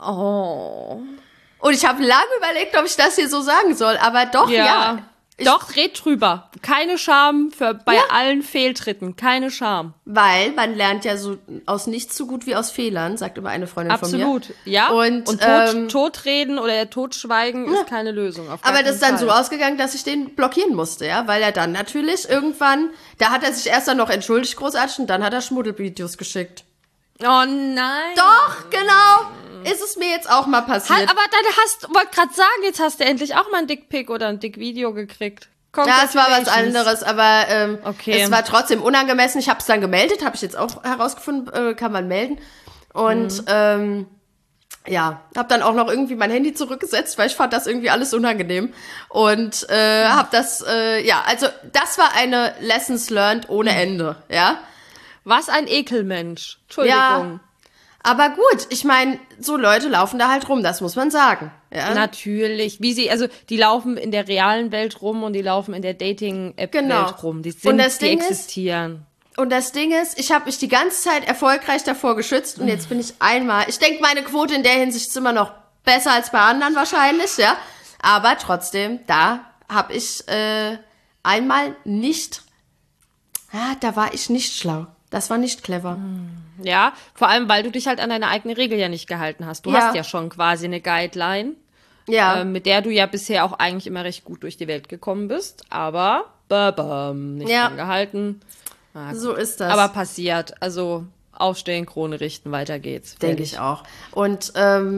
Und ich habe lange überlegt, ob ich das hier so sagen soll, aber doch, ja. Doch, red drüber. Keine Scham bei allen Fehltritten, keine Scham. Weil man lernt ja so aus nichts so gut wie aus Fehlern, sagt immer eine Freundin von mir. Absolut, ja. Und Totreden oder Totschweigen ist keine Lösung. Aber das ist dann so ausgegangen, dass ich den blockieren musste, ja, weil er dann natürlich irgendwann, da hat er sich erst dann noch entschuldigt großartig und dann hat er Schmuddelvideos geschickt. Oh nein. Doch, genau. Ist es mir jetzt auch mal passiert. Aber dann wollte gerade sagen, jetzt hast du endlich auch mal ein Dickpic oder ein Dickvideo gekriegt. Ja, es war was anderes, aber es war trotzdem unangemessen. Ich habe es dann gemeldet, habe ich jetzt auch herausgefunden, kann man melden. Und habe dann auch noch irgendwie mein Handy zurückgesetzt, weil ich fand das irgendwie alles unangenehm. Und habe das, also das war eine Lessons learned ohne Ende, ja. Was ein Ekelmensch. Entschuldigung. Ja, aber gut, ich meine, so Leute laufen da halt rum, das muss man sagen. Ja? Natürlich. Die laufen in der realen Welt rum und die laufen in der Dating-App-Welt rum. Die existieren. Und das Ding ist, ich habe mich die ganze Zeit erfolgreich davor geschützt und jetzt bin ich ich denke, meine Quote in der Hinsicht ist immer noch besser als bei anderen wahrscheinlich, ja. Aber trotzdem, da habe ich einmal nicht, da war ich nicht schlau. Das war nicht clever. Ja, vor allem, weil du dich halt an deine eigene Regel ja nicht gehalten hast. Du hast ja schon quasi eine Guideline, mit der du ja bisher auch eigentlich immer recht gut durch die Welt gekommen bist, aber nicht dran gehalten. So ist das. Aber passiert. Also aufstehen, Krone richten, weiter geht's. Denke ich auch. Und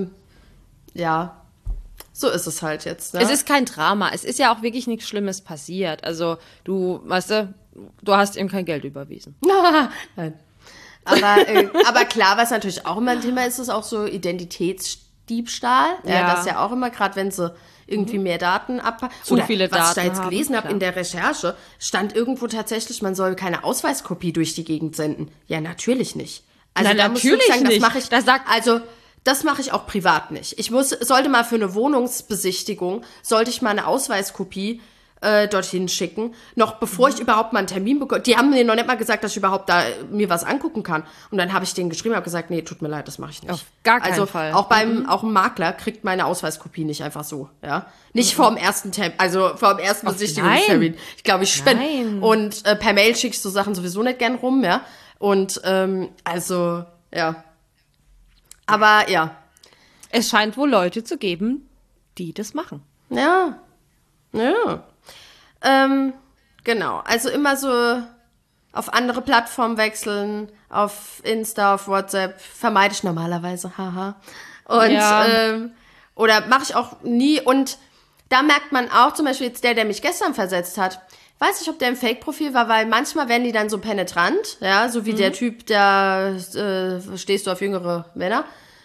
so ist es halt jetzt. Ne? Es ist kein Drama. Es ist ja auch wirklich nichts Schlimmes passiert. Also du hast ihm kein Geld überwiesen. Nein. Aber klar, was natürlich auch immer ein Thema ist, ist auch so Identitätsdiebstahl. Ja, das ist ja auch immer, gerade wenn sie irgendwie mehr Daten abpacken. Zu viele Daten. Was ich da jetzt gelesen habe in der Recherche, stand irgendwo tatsächlich, man soll keine Ausweiskopie durch die Gegend senden. Ja, natürlich nicht. Also Nein, da natürlich muss ich sagen, nicht. Das mache ich auch privat nicht. Sollte mal für eine Wohnungsbesichtigung, sollte ich mal eine Ausweiskopie dorthin schicken, noch bevor ich überhaupt mal einen Termin bekomme. Die haben mir noch nicht mal gesagt, dass ich überhaupt da mir was angucken kann. Und dann habe ich denen geschrieben, habe gesagt, nee, tut mir leid, das mache ich nicht. Auf gar keinen Fall. Auch auch ein Makler kriegt meine Ausweiskopie nicht einfach so, ja. Nicht vorm ersten Besichtigungstermin. Ich glaube, ich spende. Und per Mail schicke ich so Sachen sowieso nicht gern rum, ja. Und ja. Aber ja. Es scheint wohl Leute zu geben, die das machen. Ja. Genau, also immer so auf andere Plattformen wechseln, auf Insta, auf WhatsApp, vermeide ich normalerweise, haha. Und, oder mache ich auch nie. Und da merkt man auch, zum Beispiel jetzt der mich gestern versetzt hat, weiß nicht, ob der ein Fake-Profil war, weil manchmal werden die dann so penetrant, ja, so wie der Typ, da stehst du auf jüngere Männer.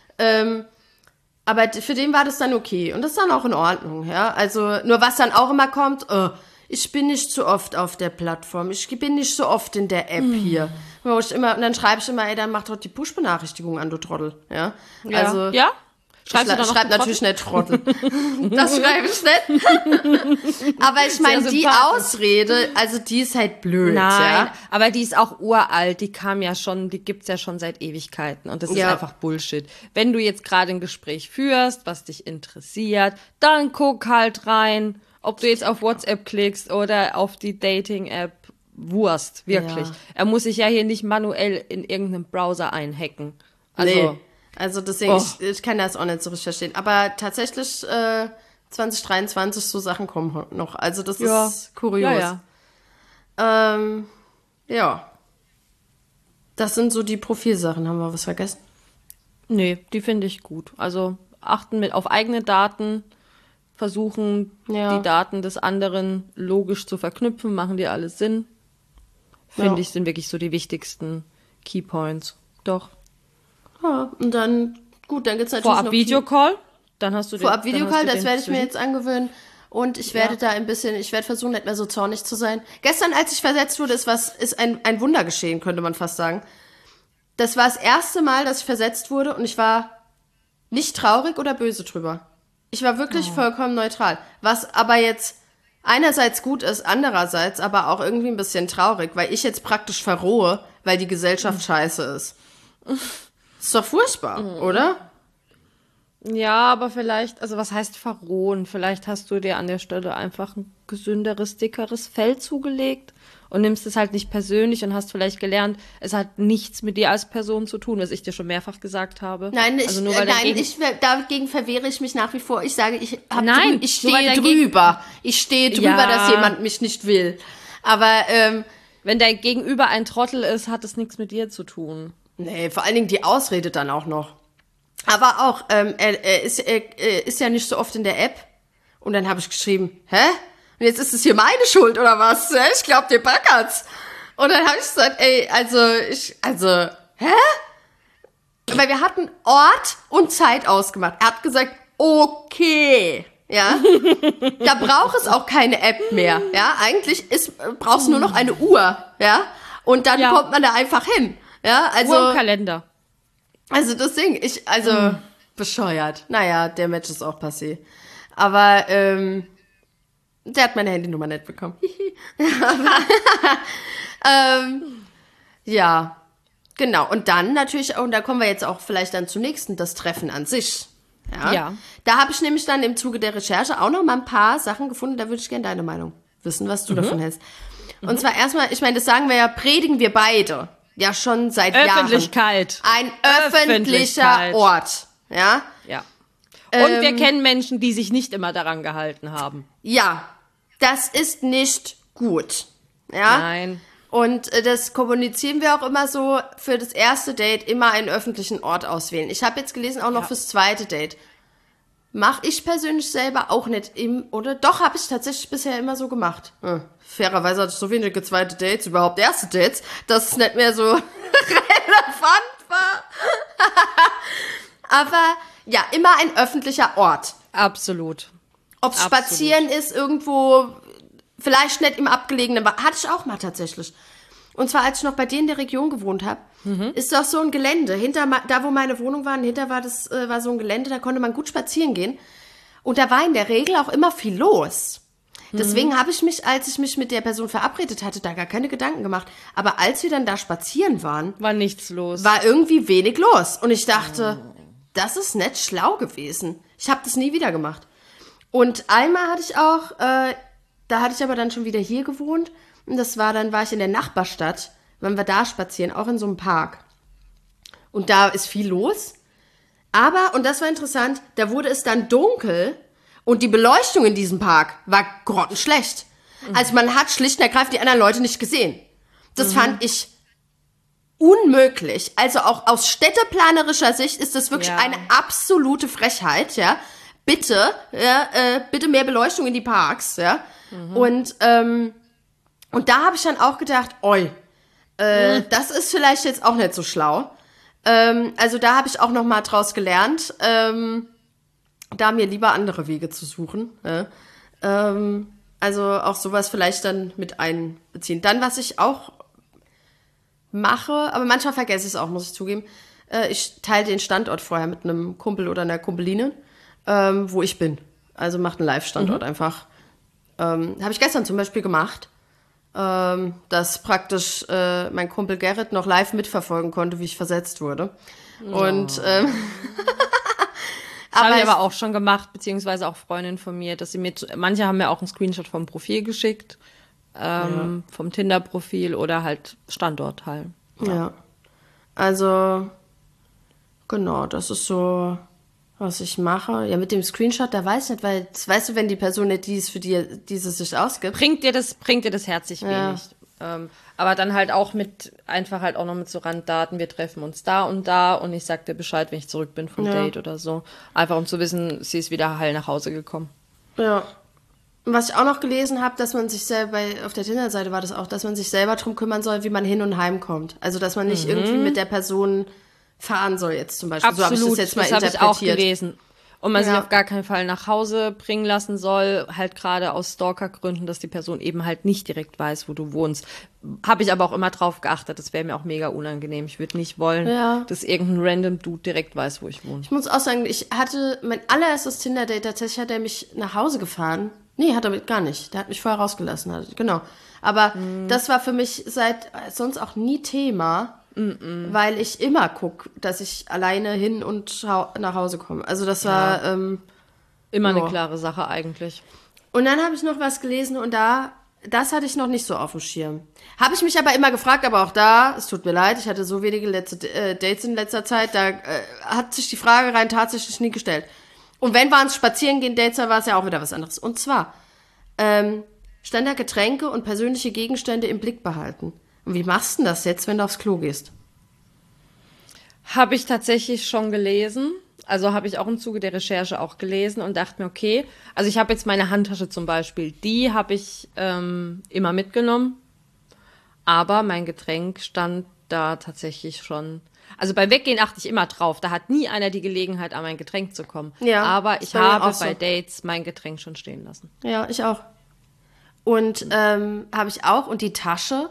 Aber für den war das dann okay. Und das ist dann auch in Ordnung, ja. Also, nur was dann auch immer kommt, ich bin nicht so oft auf der Plattform, ich bin nicht so oft in der App hier. Und dann schreibe ich immer, dann mach doch die Push-Benachrichtigung an, du Trottel, ja. Also, ja? Ich schreibe natürlich nicht Trottel. Das schreibe ich nicht. Aber ich meine, die Ausrede, also die ist halt blöd. Nein, ja? aber die ist auch uralt. Die gibt's ja schon seit Ewigkeiten. Und das ist einfach Bullshit. Wenn du jetzt gerade ein Gespräch führst, was dich interessiert, dann guck halt rein, ob du jetzt auf WhatsApp klickst oder auf die Dating-App. Wurst, wirklich. Ja. Er muss sich ja hier nicht manuell in irgendeinem Browser einhacken. Also, nee. Also deswegen, ich kann das auch nicht so richtig verstehen. Aber tatsächlich 2023 so Sachen kommen noch. Also das ist kurios. Ja. Das sind so die Profilsachen. Haben wir was vergessen? Nee, die finde ich gut. Also achten auf eigene Daten, versuchen die Daten des anderen logisch zu verknüpfen, machen die alles Sinn. Finde ich, sind wirklich so die wichtigsten Keypoints. Doch. Ja, und dann, gut, dann gibt's natürlich Vorab noch Videocall, dann hast du den. Vorab Videocall, das werde ich mir jetzt angewöhnen. Und ich werde ich werde versuchen, nicht mehr so zornig zu sein. Gestern, als ich versetzt wurde, ist ein Wunder geschehen, könnte man fast sagen. Das war das erste Mal, dass ich versetzt wurde und ich war nicht traurig oder böse drüber. Ich war wirklich vollkommen neutral. Was aber jetzt einerseits gut ist, andererseits aber auch irgendwie ein bisschen traurig, weil ich jetzt praktisch verrohe, weil die Gesellschaft scheiße ist. Ist doch furchtbar, oder? Ja, aber vielleicht, also was heißt verrohen? Vielleicht hast du dir an der Stelle einfach ein gesünderes, dickeres Fell zugelegt und nimmst es halt nicht persönlich und hast vielleicht gelernt, es hat nichts mit dir als Person zu tun, was ich dir schon mehrfach gesagt habe. Nein, dagegen verwehre ich mich nach wie vor. Ich sage, ich stehe drüber. Ich stehe drüber, dass jemand mich nicht will. Aber wenn dein Gegenüber ein Trottel ist, hat es nichts mit dir zu tun. Nee, vor allen Dingen die Ausrede dann auch noch. Aber auch, er ist ja nicht so oft in der App. Und dann habe ich geschrieben, hä? Und jetzt ist es hier meine Schuld, oder was? Ich glaub, dir backert's. Und dann habe ich gesagt, hä? Weil wir hatten Ort und Zeit ausgemacht. Er hat gesagt, okay. Ja, da braucht es auch keine App mehr. Ja, eigentlich brauchst du nur noch eine Uhr. Ja, und dann kommt man da einfach hin. Ja, also. Uhr im Kalender. Also das Ding, bescheuert. Naja, der Match ist auch passé. Aber, der hat meine Handynummer nicht bekommen. Ja, genau. Und dann natürlich, und da kommen wir jetzt auch vielleicht dann zum nächsten, das Treffen an sich. Ja. Da habe ich nämlich dann im Zuge der Recherche auch noch mal ein paar Sachen gefunden. Da würde ich gerne deine Meinung wissen, was du davon hältst. Und zwar erstmal, ich meine, das sagen wir ja, predigen wir beide. Ja, schon seit Öffentlichkeit. Jahren. Ein öffentlicher Ort. Ja. Ja. Und wir kennen Menschen, die sich nicht immer daran gehalten haben. Ja. Das ist nicht gut. Ja. Nein. Und das kommunizieren wir auch immer so, für das erste Date immer einen öffentlichen Ort auswählen. Ich habe jetzt gelesen, auch noch fürs zweite Date. Mache ich persönlich selber auch nicht oder doch, habe ich tatsächlich bisher immer so gemacht. Fairerweise hatte ich so wenige zweite Dates, überhaupt erste Dates, dass es nicht mehr so relevant war. Aber ja, immer ein öffentlicher Ort. Absolut. Ob es Spazieren ist, irgendwo, vielleicht nicht im Abgelegenen, hatte ich auch mal tatsächlich. Und zwar, als ich noch bei dir in der Region gewohnt habe, ist doch so ein Gelände. Da, wo meine Wohnung war, war so ein Gelände, da konnte man gut spazieren gehen. Und da war in der Regel auch immer viel los. Deswegen habe ich mich, als ich mich mit der Person verabredet hatte, da gar keine Gedanken gemacht. Aber als wir dann da spazieren waren, war nichts los. War irgendwie wenig los. Und ich dachte, das ist nicht schlau gewesen. Ich habe das nie wieder gemacht. Und einmal hatte ich auch, da hatte ich aber dann schon wieder hier gewohnt. Und war ich in der Nachbarstadt, wenn wir da spazieren, auch in so einem Park. Und da ist viel los. Aber, und das war interessant, da wurde es dann dunkel und die Beleuchtung in diesem Park war grottenschlecht. Also man hat schlicht und ergreifend die anderen Leute nicht gesehen. Das fand ich unmöglich. Also auch aus städteplanerischer Sicht ist das wirklich eine absolute Frechheit, ja. Bitte, bitte mehr Beleuchtung in die Parks, ja. Und da habe ich dann auch gedacht, das ist vielleicht jetzt auch nicht so schlau. Also da habe ich auch noch mal draus gelernt, da mir lieber andere Wege zu suchen. Also auch sowas vielleicht dann mit einbeziehen. Dann, was ich auch mache, aber manchmal vergesse ich es auch, muss ich zugeben, ich teile den Standort vorher mit einem Kumpel oder einer Kumpeline, wo ich bin. Also macht einen Live-Standort einfach. Habe ich gestern zum Beispiel gemacht. Dass praktisch mein Kumpel Gerrit noch live mitverfolgen konnte, wie ich versetzt wurde. Und das habe ich aber auch schon gemacht, beziehungsweise auch Freundinnen von mir, dass manche haben mir auch einen Screenshot vom Profil geschickt, vom Tinder-Profil oder halt Standortteil. Ja. Also genau, das ist so, was ich mache. Ja, mit dem Screenshot, da weiß ich nicht, weil, das weißt du, wenn die Person nicht die ist, für die diese sich ausgibt. Bringt dir das herzlich wenig. Aber dann halt auch einfach halt auch noch mit so Randdaten, wir treffen uns da und ich sag dir Bescheid, wenn ich zurück bin vom Date oder so. Einfach um zu wissen, sie ist wieder heil nach Hause gekommen. Ja. Und was ich auch noch gelesen habe, dass man sich selber, auf der Tinder-Seite war das auch, dass man sich selber drum kümmern soll, wie man hin und heim kommt. Also, dass man nicht irgendwie mit der Person fahren soll jetzt zum Beispiel. Absolut, so habe ich das jetzt mal interpretiert. Das habe ich auch gelesen. Und man sich auf gar keinen Fall nach Hause bringen lassen soll, halt gerade aus Stalker-Gründen, dass die Person eben halt nicht direkt weiß, wo du wohnst. Habe ich aber auch immer drauf geachtet, das wäre mir auch mega unangenehm. Ich würde nicht wollen, dass irgendein random Dude direkt weiß, wo ich wohne. Ich muss auch sagen, ich hatte mein allererstes Tinder-Date, tatsächlich hat er mich nach Hause gefahren. Nee, hat er gar nicht. Der hat mich vorher rausgelassen. Genau. Aber das war für mich sonst auch nie Thema. Weil ich immer gucke, dass ich alleine hin und nach Hause komme. Also das war immer eine klare Sache eigentlich. Und dann habe ich noch was gelesen und das hatte ich noch nicht so auf dem Schirm. Habe ich mich aber immer gefragt, aber auch da, es tut mir leid, ich hatte so wenige Dates in letzter Zeit, da hat sich die Frage rein tatsächlich nie gestellt. Und wenn wir uns spazieren gehen Dates, dann war es ja auch wieder was anderes. Und zwar stand da Getränke und persönliche Gegenstände im Blick behalten. Und wie machst du denn das jetzt, wenn du aufs Klo gehst? Habe ich tatsächlich schon gelesen. Also habe ich auch im Zuge der Recherche auch gelesen und dachte mir, okay, also ich habe jetzt meine Handtasche zum Beispiel, die habe ich immer mitgenommen. Aber mein Getränk stand da tatsächlich schon. Also beim Weggehen achte ich immer drauf. Da hat nie einer die Gelegenheit, an mein Getränk zu kommen. Ja, aber ich habe bei Dates mein Getränk schon stehen lassen. Ja, ich auch. Und habe ich auch. Und die Tasche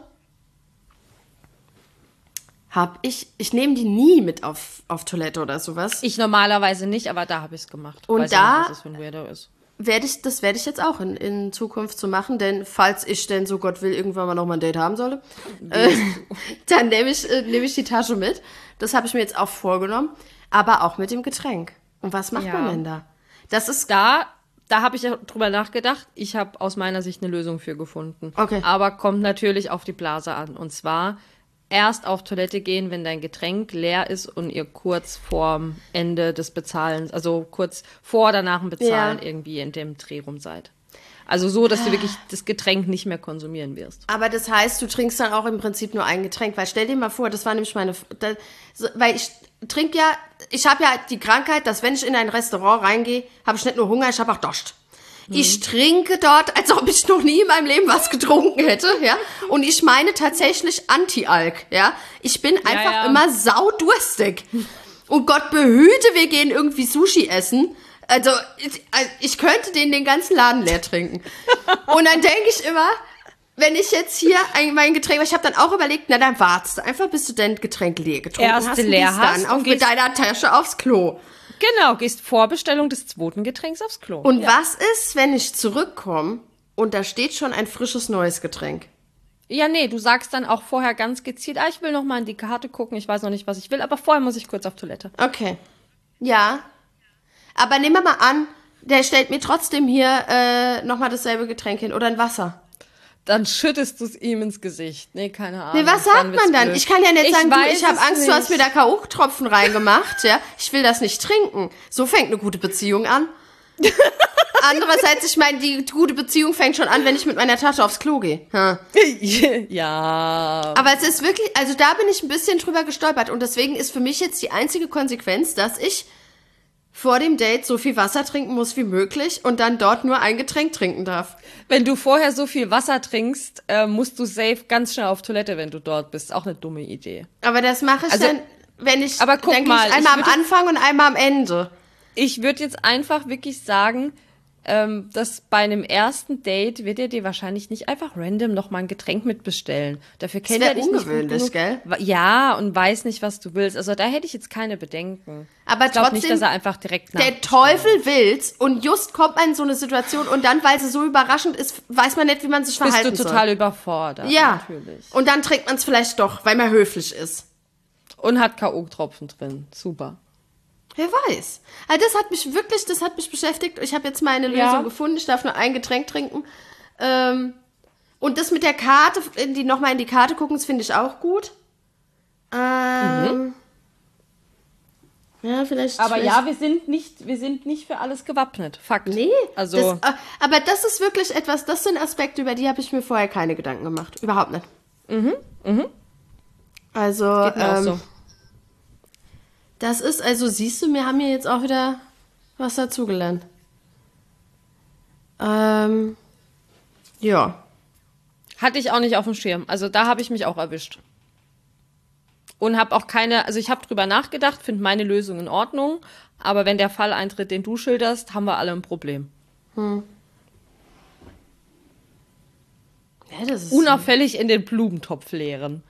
ich nehme die nie mit auf Toilette oder sowas. Ich normalerweise nicht, aber da habe ich es gemacht. Und weiß ja nicht, was das für ein Weirdo ist. Das werde ich jetzt auch in Zukunft so machen, denn falls ich denn, so Gott will, irgendwann mal noch mal ein Date haben sollte, dann nehme ich die Tasche mit. Das habe ich mir jetzt auch vorgenommen, aber auch mit dem Getränk. Und was macht man denn da? Das ist da habe ich ja drüber nachgedacht. Ich habe aus meiner Sicht eine Lösung für gefunden. Okay. Aber kommt natürlich auf die Blase an. Und zwar erst auf Toilette gehen, wenn dein Getränk leer ist und ihr kurz vorm Ende des Bezahlens, also kurz vor oder nach dem Bezahlen irgendwie in dem Dreh rum seid. Also so, dass du wirklich das Getränk nicht mehr konsumieren wirst. Aber das heißt, du trinkst dann auch im Prinzip nur ein Getränk. Weil stell dir mal vor, das war nämlich weil ich trinke ja, ich habe ja die Krankheit, dass wenn ich in ein Restaurant reingehe, habe ich nicht nur Hunger, ich habe auch Durst. Ich trinke dort, als ob ich noch nie in meinem Leben was getrunken hätte, ja. Und ich meine tatsächlich Anti-Alk, ja. Ich bin einfach immer saudurstig. Und Gott behüte, wir gehen irgendwie Sushi essen. Also ich könnte den ganzen Laden leer trinken. Und dann denke ich immer, wenn ich jetzt hier mein Getränk, weil ich habe dann auch überlegt, na dann wartest du einfach, bis du dein Getränk leer getrunken hast. Erste leer hast dann auch mit deiner Tasche aufs Klo. Genau, gehst vor Bestellung des zweiten Getränks aufs Klo. Und was ist, wenn ich zurückkomme und da steht schon ein frisches neues Getränk? Ja, nee, du sagst dann auch vorher ganz gezielt, ich will noch mal in die Karte gucken, ich weiß noch nicht, was ich will, aber vorher muss ich kurz auf Toilette. Okay. Ja. Aber nehmen wir mal an, der stellt mir trotzdem hier nochmal dasselbe Getränk hin oder ein Wasser. Dann schüttest du es ihm ins Gesicht. Nee, keine Ahnung. Nee, was sagt man dann? Blöd. Ich kann ja nicht sagen, ich habe Angst, nicht. Du hast mir da K.O.-Tropfen reingemacht, ja. Ich will das nicht trinken. So fängt eine gute Beziehung an. Andererseits, ich meine, die gute Beziehung fängt schon an, wenn ich mit meiner Tasche aufs Klo gehe. Ja. Aber es ist wirklich, also da bin ich ein bisschen drüber gestolpert und deswegen ist für mich jetzt die einzige Konsequenz, dass ich vor dem Date so viel Wasser trinken muss wie möglich und dann dort nur ein Getränk trinken darf. Wenn du vorher so viel Wasser trinkst, musst du safe ganz schnell auf Toilette, wenn du dort bist. Auch eine dumme Idee. Aber das mache ich dann, wenn ich, aber guck mal, einmal am Anfang und einmal am Ende. Ich würde jetzt einfach wirklich sagen, dass bei einem ersten Date wird er dir wahrscheinlich nicht einfach random noch mal ein Getränk mitbestellen. Dafür kennt er dich nicht gut genug. Gell? Ja, und weiß nicht, was du willst. Also da hätte ich jetzt keine Bedenken. Aber ich glaube trotzdem, nicht, dass er einfach direkt der Teufel will's und just kommt man in so eine Situation und dann, weil sie so überraschend ist, weiß man nicht, wie man sich verhalten soll. Bist du total überfordert. Ja, natürlich. Und dann trinkt man es vielleicht doch, weil man höflich ist. Und hat K.O.-Tropfen drin. Super. Wer weiß. Also das hat mich beschäftigt. Ich habe jetzt meine Lösung gefunden. Ich darf nur ein Getränk trinken. Und das mit der Karte, nochmal in die Karte gucken, das finde ich auch gut. Ja, vielleicht. Aber ja, wir sind nicht für alles gewappnet. Fakt. Nee. Also. Aber das ist wirklich etwas, das sind Aspekte, über die habe ich mir vorher keine Gedanken gemacht. Überhaupt nicht. Also, geht mir auch so. Das ist, also siehst du, wir haben hier jetzt auch wieder was dazugelernt. Ja. Hatte ich auch nicht auf dem Schirm. Also da habe ich mich auch erwischt. Und habe auch also ich habe drüber nachgedacht, finde meine Lösung in Ordnung. Aber wenn der Fall eintritt, den du schilderst, haben wir alle ein Problem. Ja, das ist unauffällig in den Blumentopf leeren.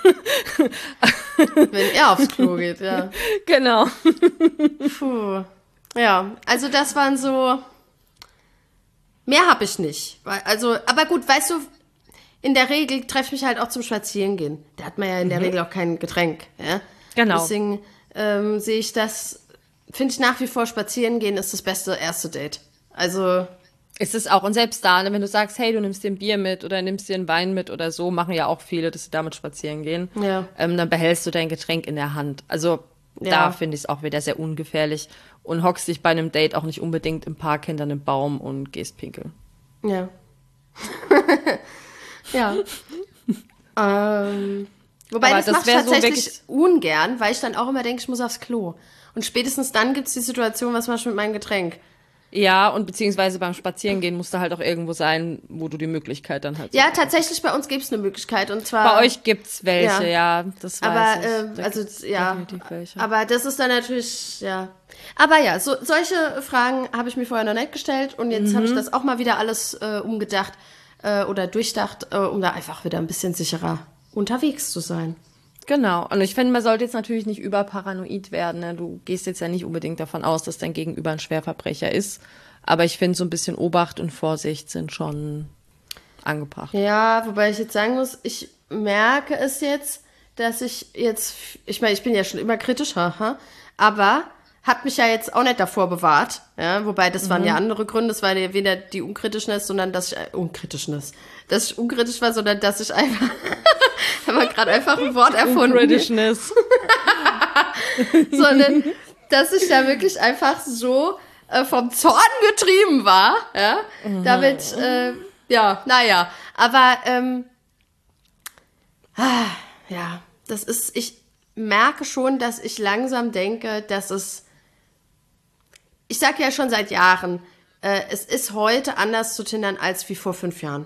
Wenn er aufs Klo geht, ja. Genau. Puh. Ja, also das waren so. Mehr habe ich nicht. Also, aber gut, weißt du, in der Regel treffe ich mich halt auch zum Spazierengehen. Da hat man ja in der Regel auch kein Getränk. Ja? Genau. Deswegen sehe ich das, finde ich nach wie vor, Spazierengehen ist das beste erste Date. Also. Ist es auch. Und selbst da, wenn du sagst, hey, du nimmst dir ein Bier mit oder nimmst dir einen Wein mit oder so, machen ja auch viele, dass sie damit spazieren gehen. Ja. Dann behältst du dein Getränk in der Hand. Also da finde ich es auch wieder sehr ungefährlich. Und hockst dich bei einem Date auch nicht unbedingt im Park hinter einem Baum und gehst pinkeln. Ja. Ja. Wobei aber das mache ich so tatsächlich ungern, weil ich dann auch immer denke, ich muss aufs Klo. Und spätestens dann gibt es die Situation, was machst du mit meinem Getränk? Ja, und beziehungsweise beim Spazierengehen muss da halt auch irgendwo sein, wo du die Möglichkeit dann halt. Ja, tatsächlich, bei uns gibt es eine Möglichkeit. Und zwar. Bei euch gibt's welche, ja, das weiß ich. Also, ja. Aber das ist dann natürlich, ja. Aber ja, solche Fragen habe ich mir vorher noch nicht gestellt. Und jetzt habe ich das auch mal wieder alles umgedacht oder durchdacht, um da einfach wieder ein bisschen sicherer unterwegs zu sein. Genau. Und ich finde, man sollte jetzt natürlich nicht überparanoid werden. Ne? Du gehst jetzt ja nicht unbedingt davon aus, dass dein Gegenüber ein Schwerverbrecher ist. Aber ich finde, so ein bisschen Obacht und Vorsicht sind schon angebracht. Ja, wobei ich jetzt sagen muss, ich merke es jetzt, dass ich meine, ich bin ja schon immer kritisch, aber hat mich ja jetzt auch nicht davor bewahrt. Ja, wobei, das waren ja andere Gründe. Das war ja weder die Unkritishness, sondern dass ich unkritisch war, sondern dass ich einfach, haben wir gerade einfach ein Wort erfunden. Unkritishness. Sondern, dass ich da wirklich einfach so vom Zorn getrieben war. Ja, damit, naja. Aber, ja, ich merke schon, dass ich langsam denke, dass ich sage ja schon seit Jahren, es ist heute anders zu tindern als wie vor 5 Jahren.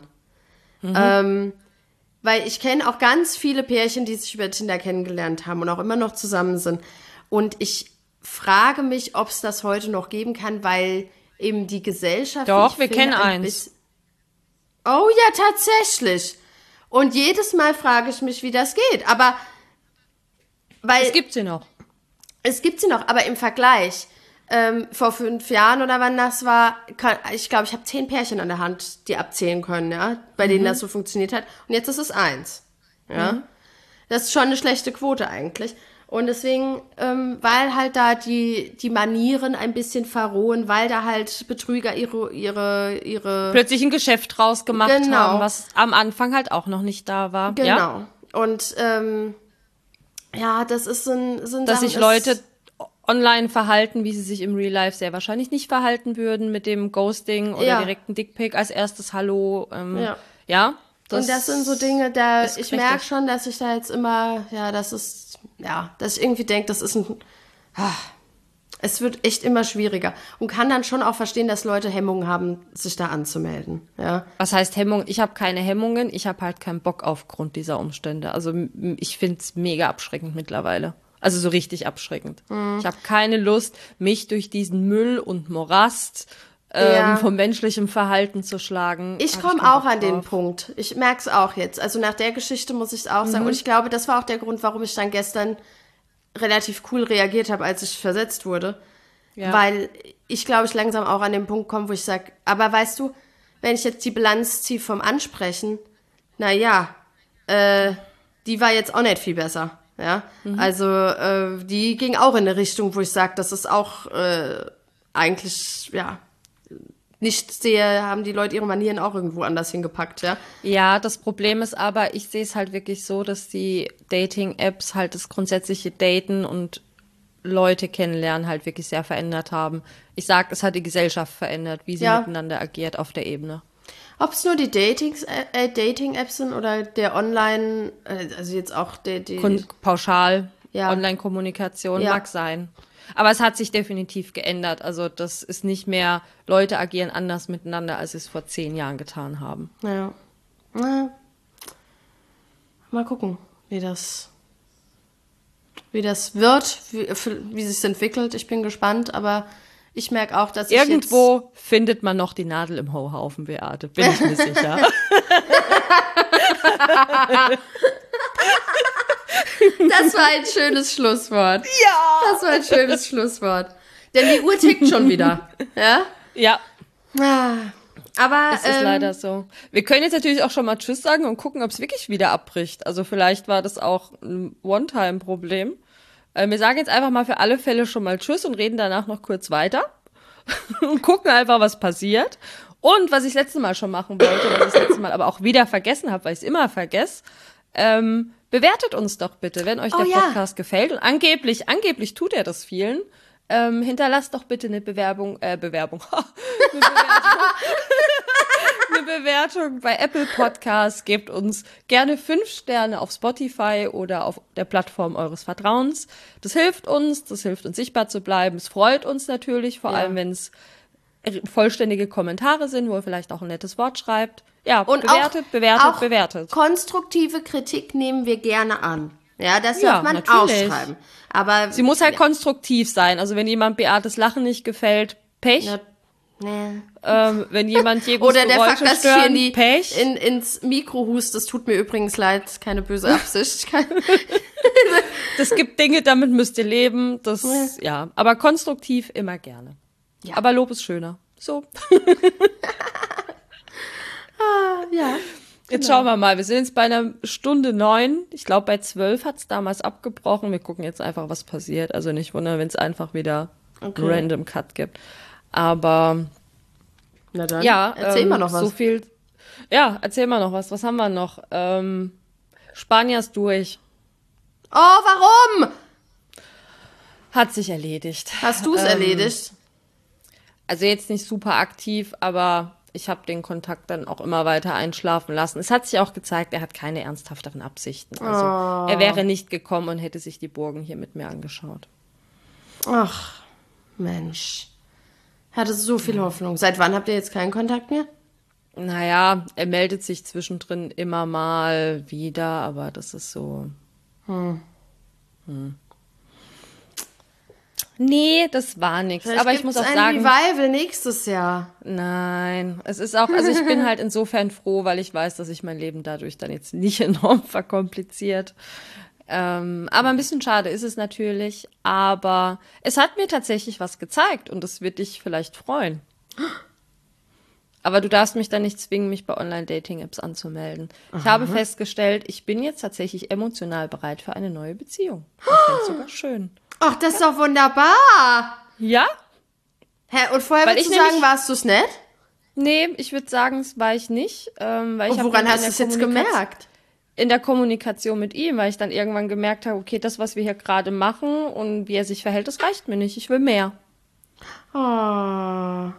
Weil ich kenne auch ganz viele Pärchen, die sich über Tinder kennengelernt haben und auch immer noch zusammen sind. Und ich frage mich, ob es das heute noch geben kann, weil eben die Gesellschaft... Doch, wir kennen eins. Oh ja, tatsächlich. Und jedes Mal frage ich mich, wie das geht. Aber... Es gibt sie noch. Es gibt sie noch, aber im Vergleich, vor 5 Jahren oder wann das war, ich glaube, ich habe 10 Pärchen an der Hand, die abzählen können, ja, bei denen das so funktioniert hat. Und jetzt ist es 1. Ja. Das ist schon eine schlechte Quote eigentlich. Und deswegen, weil halt da die Manieren ein bisschen verrohen, weil da halt Betrüger ihre plötzlich ein Geschäft draus gemacht haben, was am Anfang halt auch noch nicht da war. Genau. Ja? Und ja, das ist so ein dass Sachen, sich Leute online verhalten, wie sie sich im Real Life sehr wahrscheinlich nicht verhalten würden, mit dem Ghosting oder direkten Dickpic als erstes Hallo. Ja. Und das sind so Dinge, ich merke schon, dass ich da jetzt immer, dass ich irgendwie denke, das ist es wird echt immer schwieriger und kann dann schon auch verstehen, dass Leute Hemmungen haben, sich da anzumelden. Ja. Was heißt Hemmung? Ich habe keine Hemmungen, ich habe halt keinen Bock aufgrund dieser Umstände. Also ich finde es mega abschreckend mittlerweile. Also so richtig abschreckend. Ich habe keine Lust, mich durch diesen Müll und Morast vom menschlichen Verhalten zu schlagen. Ich komme auch an den Punkt. Ich merke es auch jetzt. Also nach der Geschichte muss ich es auch sagen. Und ich glaube, das war auch der Grund, warum ich dann gestern relativ cool reagiert habe, als ich versetzt wurde. Ja. Weil ich, glaube ich, langsam auch an den Punkt komme, wo ich sage, aber weißt du, wenn ich jetzt die Bilanz ziehe vom Ansprechen, die war jetzt auch nicht viel besser. Ja, also die ging auch in eine Richtung, wo ich sage, das ist auch eigentlich, nicht sehe, haben die Leute ihre Manieren auch irgendwo anders hingepackt, ja? Ja, das Problem ist aber, ich sehe es halt wirklich so, dass die Dating-Apps halt das grundsätzliche Daten und Leute kennenlernen halt wirklich sehr verändert haben. Ich sag, es hat die Gesellschaft verändert, wie sie miteinander agiert auf der Ebene. Ob es nur die Dating-Apps sind oder der Online, also jetzt auch die pauschal, Online-Kommunikation mag sein. Aber es hat sich definitiv geändert. Also das ist nicht mehr, Leute agieren anders miteinander, als sie es vor 10 Jahren getan haben. Ja. Mal gucken, wie das wird, wie sich entwickelt. Ich bin gespannt, aber ich merke auch, dass irgendwo findet man noch die Nadel im Heuhaufen, Beate. Bin ich mir sicher. Das war ein schönes Schlusswort. Ja! Das war ein schönes Schlusswort. Denn die Uhr tickt schon wieder. Ja? Ja. Aber es ist leider so. Wir können jetzt natürlich auch schon mal Tschüss sagen und gucken, ob es wirklich wieder abbricht. Also vielleicht war das auch ein One-Time-Problem. Wir sagen jetzt einfach mal für alle Fälle schon mal Tschüss und reden danach noch kurz weiter. Und gucken einfach, was passiert. Und was ich letztes Mal schon machen wollte, was ich letztes Mal aber auch wieder vergessen habe, weil ich es immer vergesse, bewertet uns doch bitte, wenn euch der Podcast gefällt. Und angeblich tut er das vielen. Hinterlasst doch bitte eine Bewerbung. Eine Bewertung bei Apple Podcasts. Gebt uns gerne 5 Sterne auf Spotify oder auf der Plattform eures Vertrauens. Das hilft uns sichtbar zu bleiben. Es freut uns natürlich, vor allem wenn es vollständige Kommentare sind, wo ihr vielleicht auch ein nettes Wort schreibt. Ja, und bewertet. Konstruktive Kritik nehmen wir gerne an. Ja, das darf man ausschreiben. Aber sie muss halt konstruktiv sein. Also wenn jemand Beates Lachen nicht gefällt, Pech. Wenn jemand Jegos oder der Geräusche Fakt, dass stören, ich Pech. ins Mikro hust, das tut mir übrigens leid, keine böse Absicht. Das gibt Dinge, damit müsst ihr leben. Aber konstruktiv immer gerne. Ja. Aber Lob ist schöner. So. Jetzt schauen wir mal. Wir sind jetzt bei einer Stunde 9. Ich glaube, bei 12 hat es damals abgebrochen. Wir gucken jetzt einfach, was passiert. Also nicht wundern, wenn es einfach wieder Random Cut gibt. Aber na dann, ja, erzähl mal noch was. So viel. Ja, erzähl mal noch was. Was haben wir noch? Spanien ist durch. Oh, warum? Hat sich erledigt. Hast du es erledigt? Also jetzt nicht super aktiv, aber ich habe den Kontakt dann auch immer weiter einschlafen lassen. Es hat sich auch gezeigt, er hat keine ernsthaften Absichten. Also er wäre nicht gekommen und hätte sich die Burgen hier mit mir angeschaut. Ach, Mensch. Hatte so viel Hoffnung. Seit wann habt ihr jetzt keinen Kontakt mehr? Naja, er meldet sich zwischendrin immer mal wieder, aber das ist so. Nee, das war nichts. Aber ich muss auch sagen. Revival nächstes Jahr. Nein, es ist auch, also ich bin halt insofern froh, weil ich weiß, dass sich mein Leben dadurch dann jetzt nicht enorm verkompliziert. Aber ein bisschen schade ist es natürlich. Aber es hat mir tatsächlich was gezeigt und das wird dich vielleicht freuen. Aber du darfst mich dann nicht zwingen, mich bei Online-Dating-Apps anzumelden. Ich habe festgestellt, ich bin jetzt tatsächlich emotional bereit für eine neue Beziehung. Ich finde es sogar schön. Ach, das ist doch wunderbar. Ja? Hä, und vorher würdest du sagen, warst du es nett? Nee, ich würde sagen, es war ich nicht. Weil und woran hast du es jetzt gemerkt? In der Kommunikation mit ihm, weil ich dann irgendwann gemerkt habe, okay, das, was wir hier gerade machen und wie er sich verhält, das reicht mir nicht. Ich will mehr. Oh. Ja.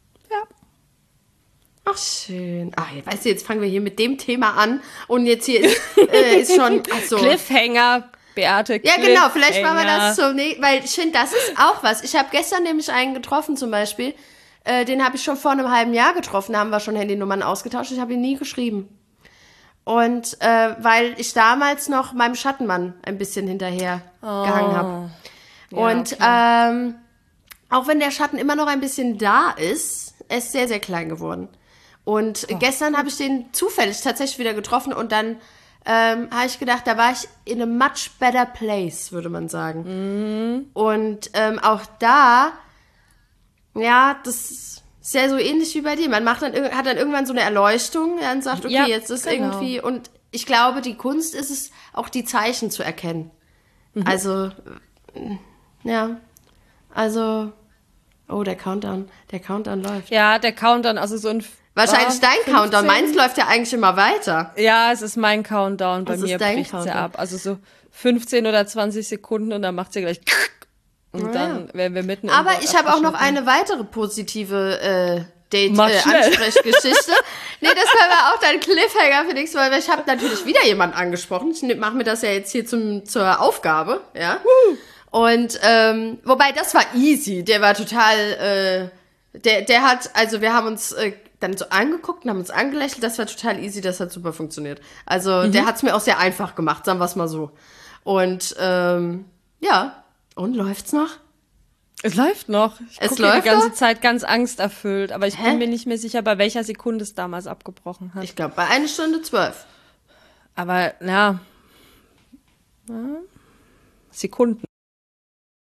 Ach, schön. Ach, weißt du, jetzt fangen wir hier mit dem Thema an und jetzt hier ist schon... Also, Cliffhanger, Beate, ja, genau, vielleicht machen wir das so, weil ich finde, das ist auch was. Ich habe gestern nämlich einen getroffen zum Beispiel, den habe ich schon vor einem halben Jahr getroffen, da haben wir schon Handynummern ausgetauscht, ich habe ihn nie geschrieben. Und weil ich damals noch meinem Schattenmann ein bisschen hinterher gehangen habe. Ja, und okay. Auch wenn der Schatten immer noch ein bisschen da ist, er ist sehr, sehr klein geworden. Und gestern habe ich den zufällig tatsächlich wieder getroffen und dann habe ich gedacht, da war ich in a much better place, würde man sagen. Und auch da, ja, das ist ja so ähnlich wie bei dir. Man hat dann irgendwann so eine Erleuchtung und sagt, okay, jetzt ist irgendwie, und ich glaube, die Kunst ist es, auch die Zeichen zu erkennen. Also, ja, also, oh, der Countdown läuft. Ja, der Countdown, also so ein wahrscheinlich dein 15. Countdown. Meins läuft ja eigentlich immer weiter. Ja, es ist mein Countdown. Bei mir bricht es ja ab. Also so 15 oder 20 Sekunden und dann macht sie gleich und dann werden wir mitten. Aber ich habe auch noch eine weitere positive Date-Ansprechgeschichte. Nee, das können wir auch dann Cliffhanger für nächstes Mal, weil ich habe natürlich wieder jemanden angesprochen. Ich mache mir das ja jetzt hier zur Aufgabe, ja. Und wobei das war easy. Der war total, der hat, also wir haben uns dann so angeguckt und haben uns angelächelt. Das war total easy, das hat super funktioniert. Also der hat es mir auch sehr einfach gemacht, sagen wir es mal so. Und ja, und läuft's noch? Es läuft noch. Ich gucke die ganze Zeit ganz angsterfüllt, aber ich bin mir nicht mehr sicher, bei welcher Sekunde es damals abgebrochen hat. Ich glaube, bei 1:12. Aber, ja. Sekunden.